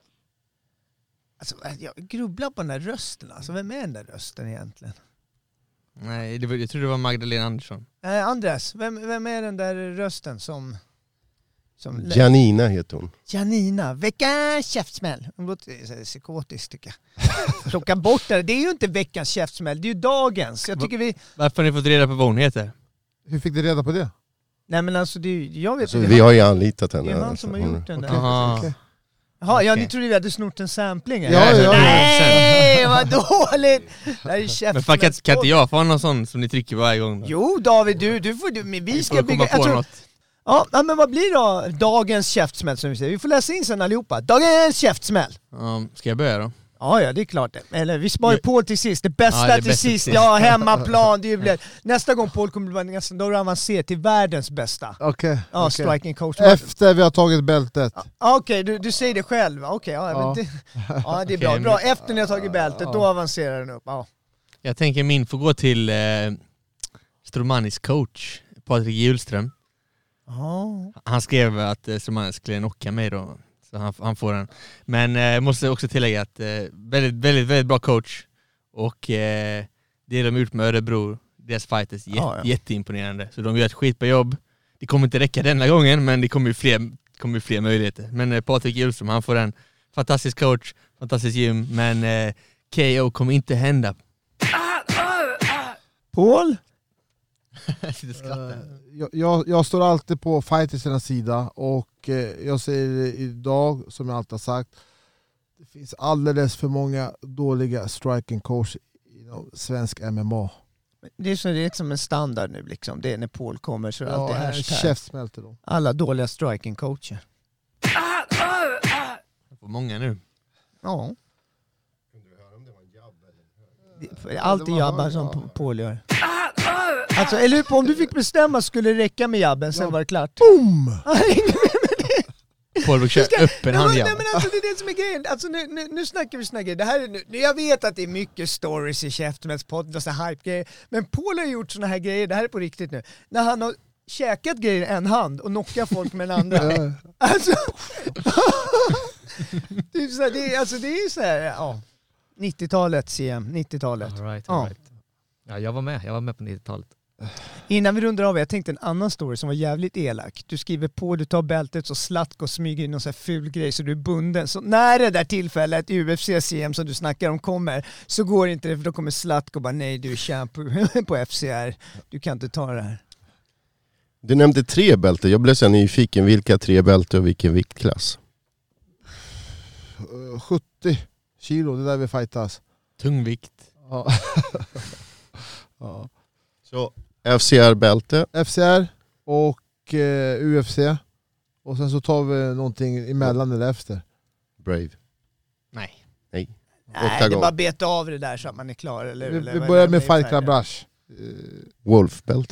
Alltså, jag grubblar på den där rösten. Alltså, vem är den där rösten egentligen? Nej, det var, jag tror det var Magdalena Andersson. Nej, Andres, vem, vem är den där rösten som... Som Janina heter hon. Janina, veckans käftsmäll. Hon låter psykotisk tycker jag. Plocka bort det. Det är ju inte veckans käftsmäll, det är ju dagens. Jag tycker vi... Varför har ni fått reda på vad hon heter? Hur fick du reda på det? Nej men alltså, det är, jag vet Alltså, det vi han, har ju anlitat henne. det är han alltså. som har gjort den där. Aha. Okay. Jaha, ja Okej. ni trodde vi hade snort en sampling? Ja, ja, ja. Nej, vad dåligt! Det här är käftsmäll. Men fan, kan, kan inte jag få någon sån som ni trycker varje gång? Då? Jo David, du, du får, du, men vi ska Får bygga... komma på Jag tror, något. ja, men vad blir då dagens käftsmäll som vi säger? Vi får läsa in sen allihopa. Dagens käftsmäll! Ja, ska jag börja då? Ja, ja, det är klart det. Eller vi sparar ju Paul till sist. Det bästa Ja, det är till bäst sist. till Ja, hemmaplan. Det blir... Nästa gång Paul kommer bli nästan, då har han sett till världens bästa. Okej. Okay, Ja, okay. striking coach. Efter vi har tagit bältet. Ja, Okej, okay, du, du säger det själv. Okej, okay, ja, Ja. men det, ja, det är bra. Okej, bra. men- Efter ni har tagit bältet, då avancerar den upp. Ja. Jag tänker min får gå till eh, Stromanis coach, Patrik Hjulström. Ja. Han skrev att eh, Stromanis skulle knocka mig då. Så han, han får den. Men jag eh, måste också tillägga att eh, väldigt, väldigt, väldigt bra coach. Och eh, det de gjort med Örebro, deras fighters, jätte, Ja, ja. jätteimponerande. Så de gör ett skitbra jobb. Det kommer inte räcka denna gången, men det kommer ju fler, kommer ju fler möjligheter. Men eh, Patrik Hjulström, han får en fantastisk coach, fantastisk gym. Men eh, K O kommer inte hända. Paul? Jag, jag, jag står alltid på fightersernas sida och eh, jag säger det idag som jag alltid har sagt. Det finns alldeles för många dåliga striking coach inom svensk M M A. Det är, så, det är som en standard nu liksom. Det är när Paul kommer så är det alltid Ja, hashtag. käftsmälter då. Alla dåliga striking coacher. Jag får många nu. Ja. Det är alltid jabbar som Paul gör. Alltså, eller hur, om du fick bestämma skulle det räcka med jabben, sen var det klart. Boom! Paul kör öppen Nej, handjab. men alltså, det är det som är grejen. Alltså, nu, nu, nu snackar vi såna grejer. Det här är, nu, jag vet att det är mycket stories i Käftsmällspodden och såna hype-grejer. Men Paul har gjort såna här grejer, det här är på riktigt nu. När han har käkat grejer i en hand och knockat folk med en andra. Ja. Alltså, det är så här, det är, alltså det är så här, ja. nittiotalet C M, nittiotalet. All right, Ja. all right. Ja, jag var med. Jag var med på nittiotalet. Innan vi rundar av, jag tänkte en annan story som var jävligt elak. Du skriver på, du tar bältet så Zlatko smyger in någon så här ful grej så du är bunden. Så när det där tillfället i U F C C M som du snackar om kommer, så går inte det, för då kommer Zlatko bara nej, du är champ på F C R. Du kan inte ta det här. Du nämnde tre bälten. Jag blev så nyfiken. Vilka tre bälten och vilken viktklass? Uh, sjuttio kilo, det är där vi fightas. Tungvikt. Ja. Ja. Så F C R-bälte. F C R och eh, U F C. Och sen så tar vi någonting emellan eller efter. Brave. Nej. Nej. Nej, det är bara beta av det där så att man är klar. Eller, Vi, eller, vi vad börjar är det? med Vi är Fight Club färdiga. Rush. Wolf-bälte.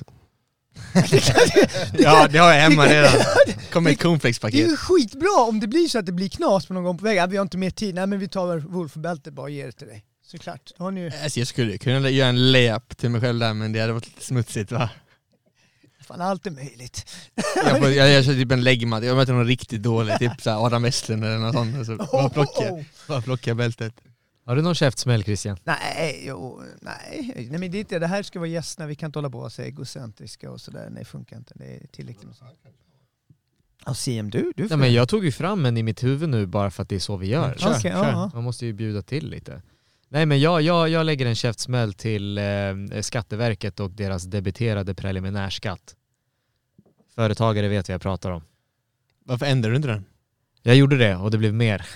Ja, det har jag hemma redan. Kommer ett Det är cornflakespaket. ju skitbra om det blir så att det blir knas på någon gång på vägen. Ja, vi har inte mer tid. Nej, men vi tar Wolf-bältet bara och ger det till dig. Såklart. Då har ni ju... Alltså, jag skulle kunna göra en layup till mig själv där, men det hade varit lite smutsigt, va? Fan, allt är möjligt. Jag, får, jag, jag kör typ en läggmatt. Jag möter någon riktigt dålig, typ så här Adam Westlund eller något sånt. Så bara plocka, bara plocka bältet. Har du någon käftsmäll, Christian? Nej, jo, nej. nej men det, är inte, det här ska vara gästerna, vi kan inte hålla på och säga egocentriska och sådär. Nej, funkar inte. Det är tillräckligt med sånt. Ja, C M, du? du Ja, men jag tog ju fram en i mitt huvud nu bara för att det är så vi gör. Kör, Okej, kör. ja. Man måste ju bjuda till lite. Nej, men jag, jag, jag lägger en käftsmäll till eh, Skatteverket och deras debiterade preliminärskatt. Företagare vet vad jag pratar om. Varför ändrar du inte den? Jag gjorde det och det blev mer.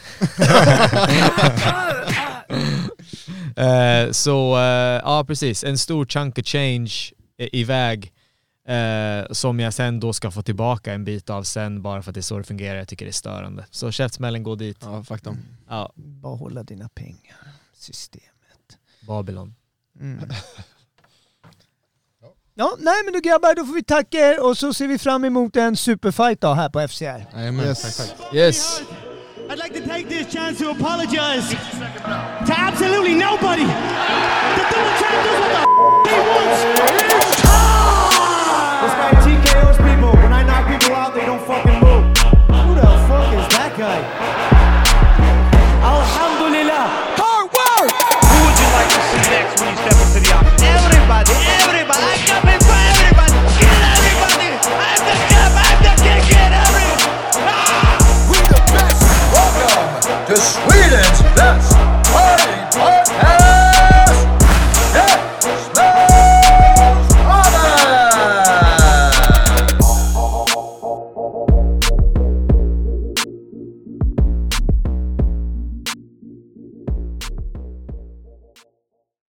eh, så eh, ja, precis. En stor chunk of change iväg eh, som jag sen då ska få tillbaka en bit av sen bara för att det är så det fungerar. Jag tycker det är störande. Så käftsmällen går dit. Ja, fuck dem. Ja. Bara hålla dina pengar. Systemet. Babylon. Mm. Ja, nej men du grabbar, då får vi tacka er och så ser vi fram emot en superfight då här på F C R. Jajamän, Yes. tack, tack. Yes. I'd like to take this chance to apologize to absolutely nobody. The double champ does what the f- he wants.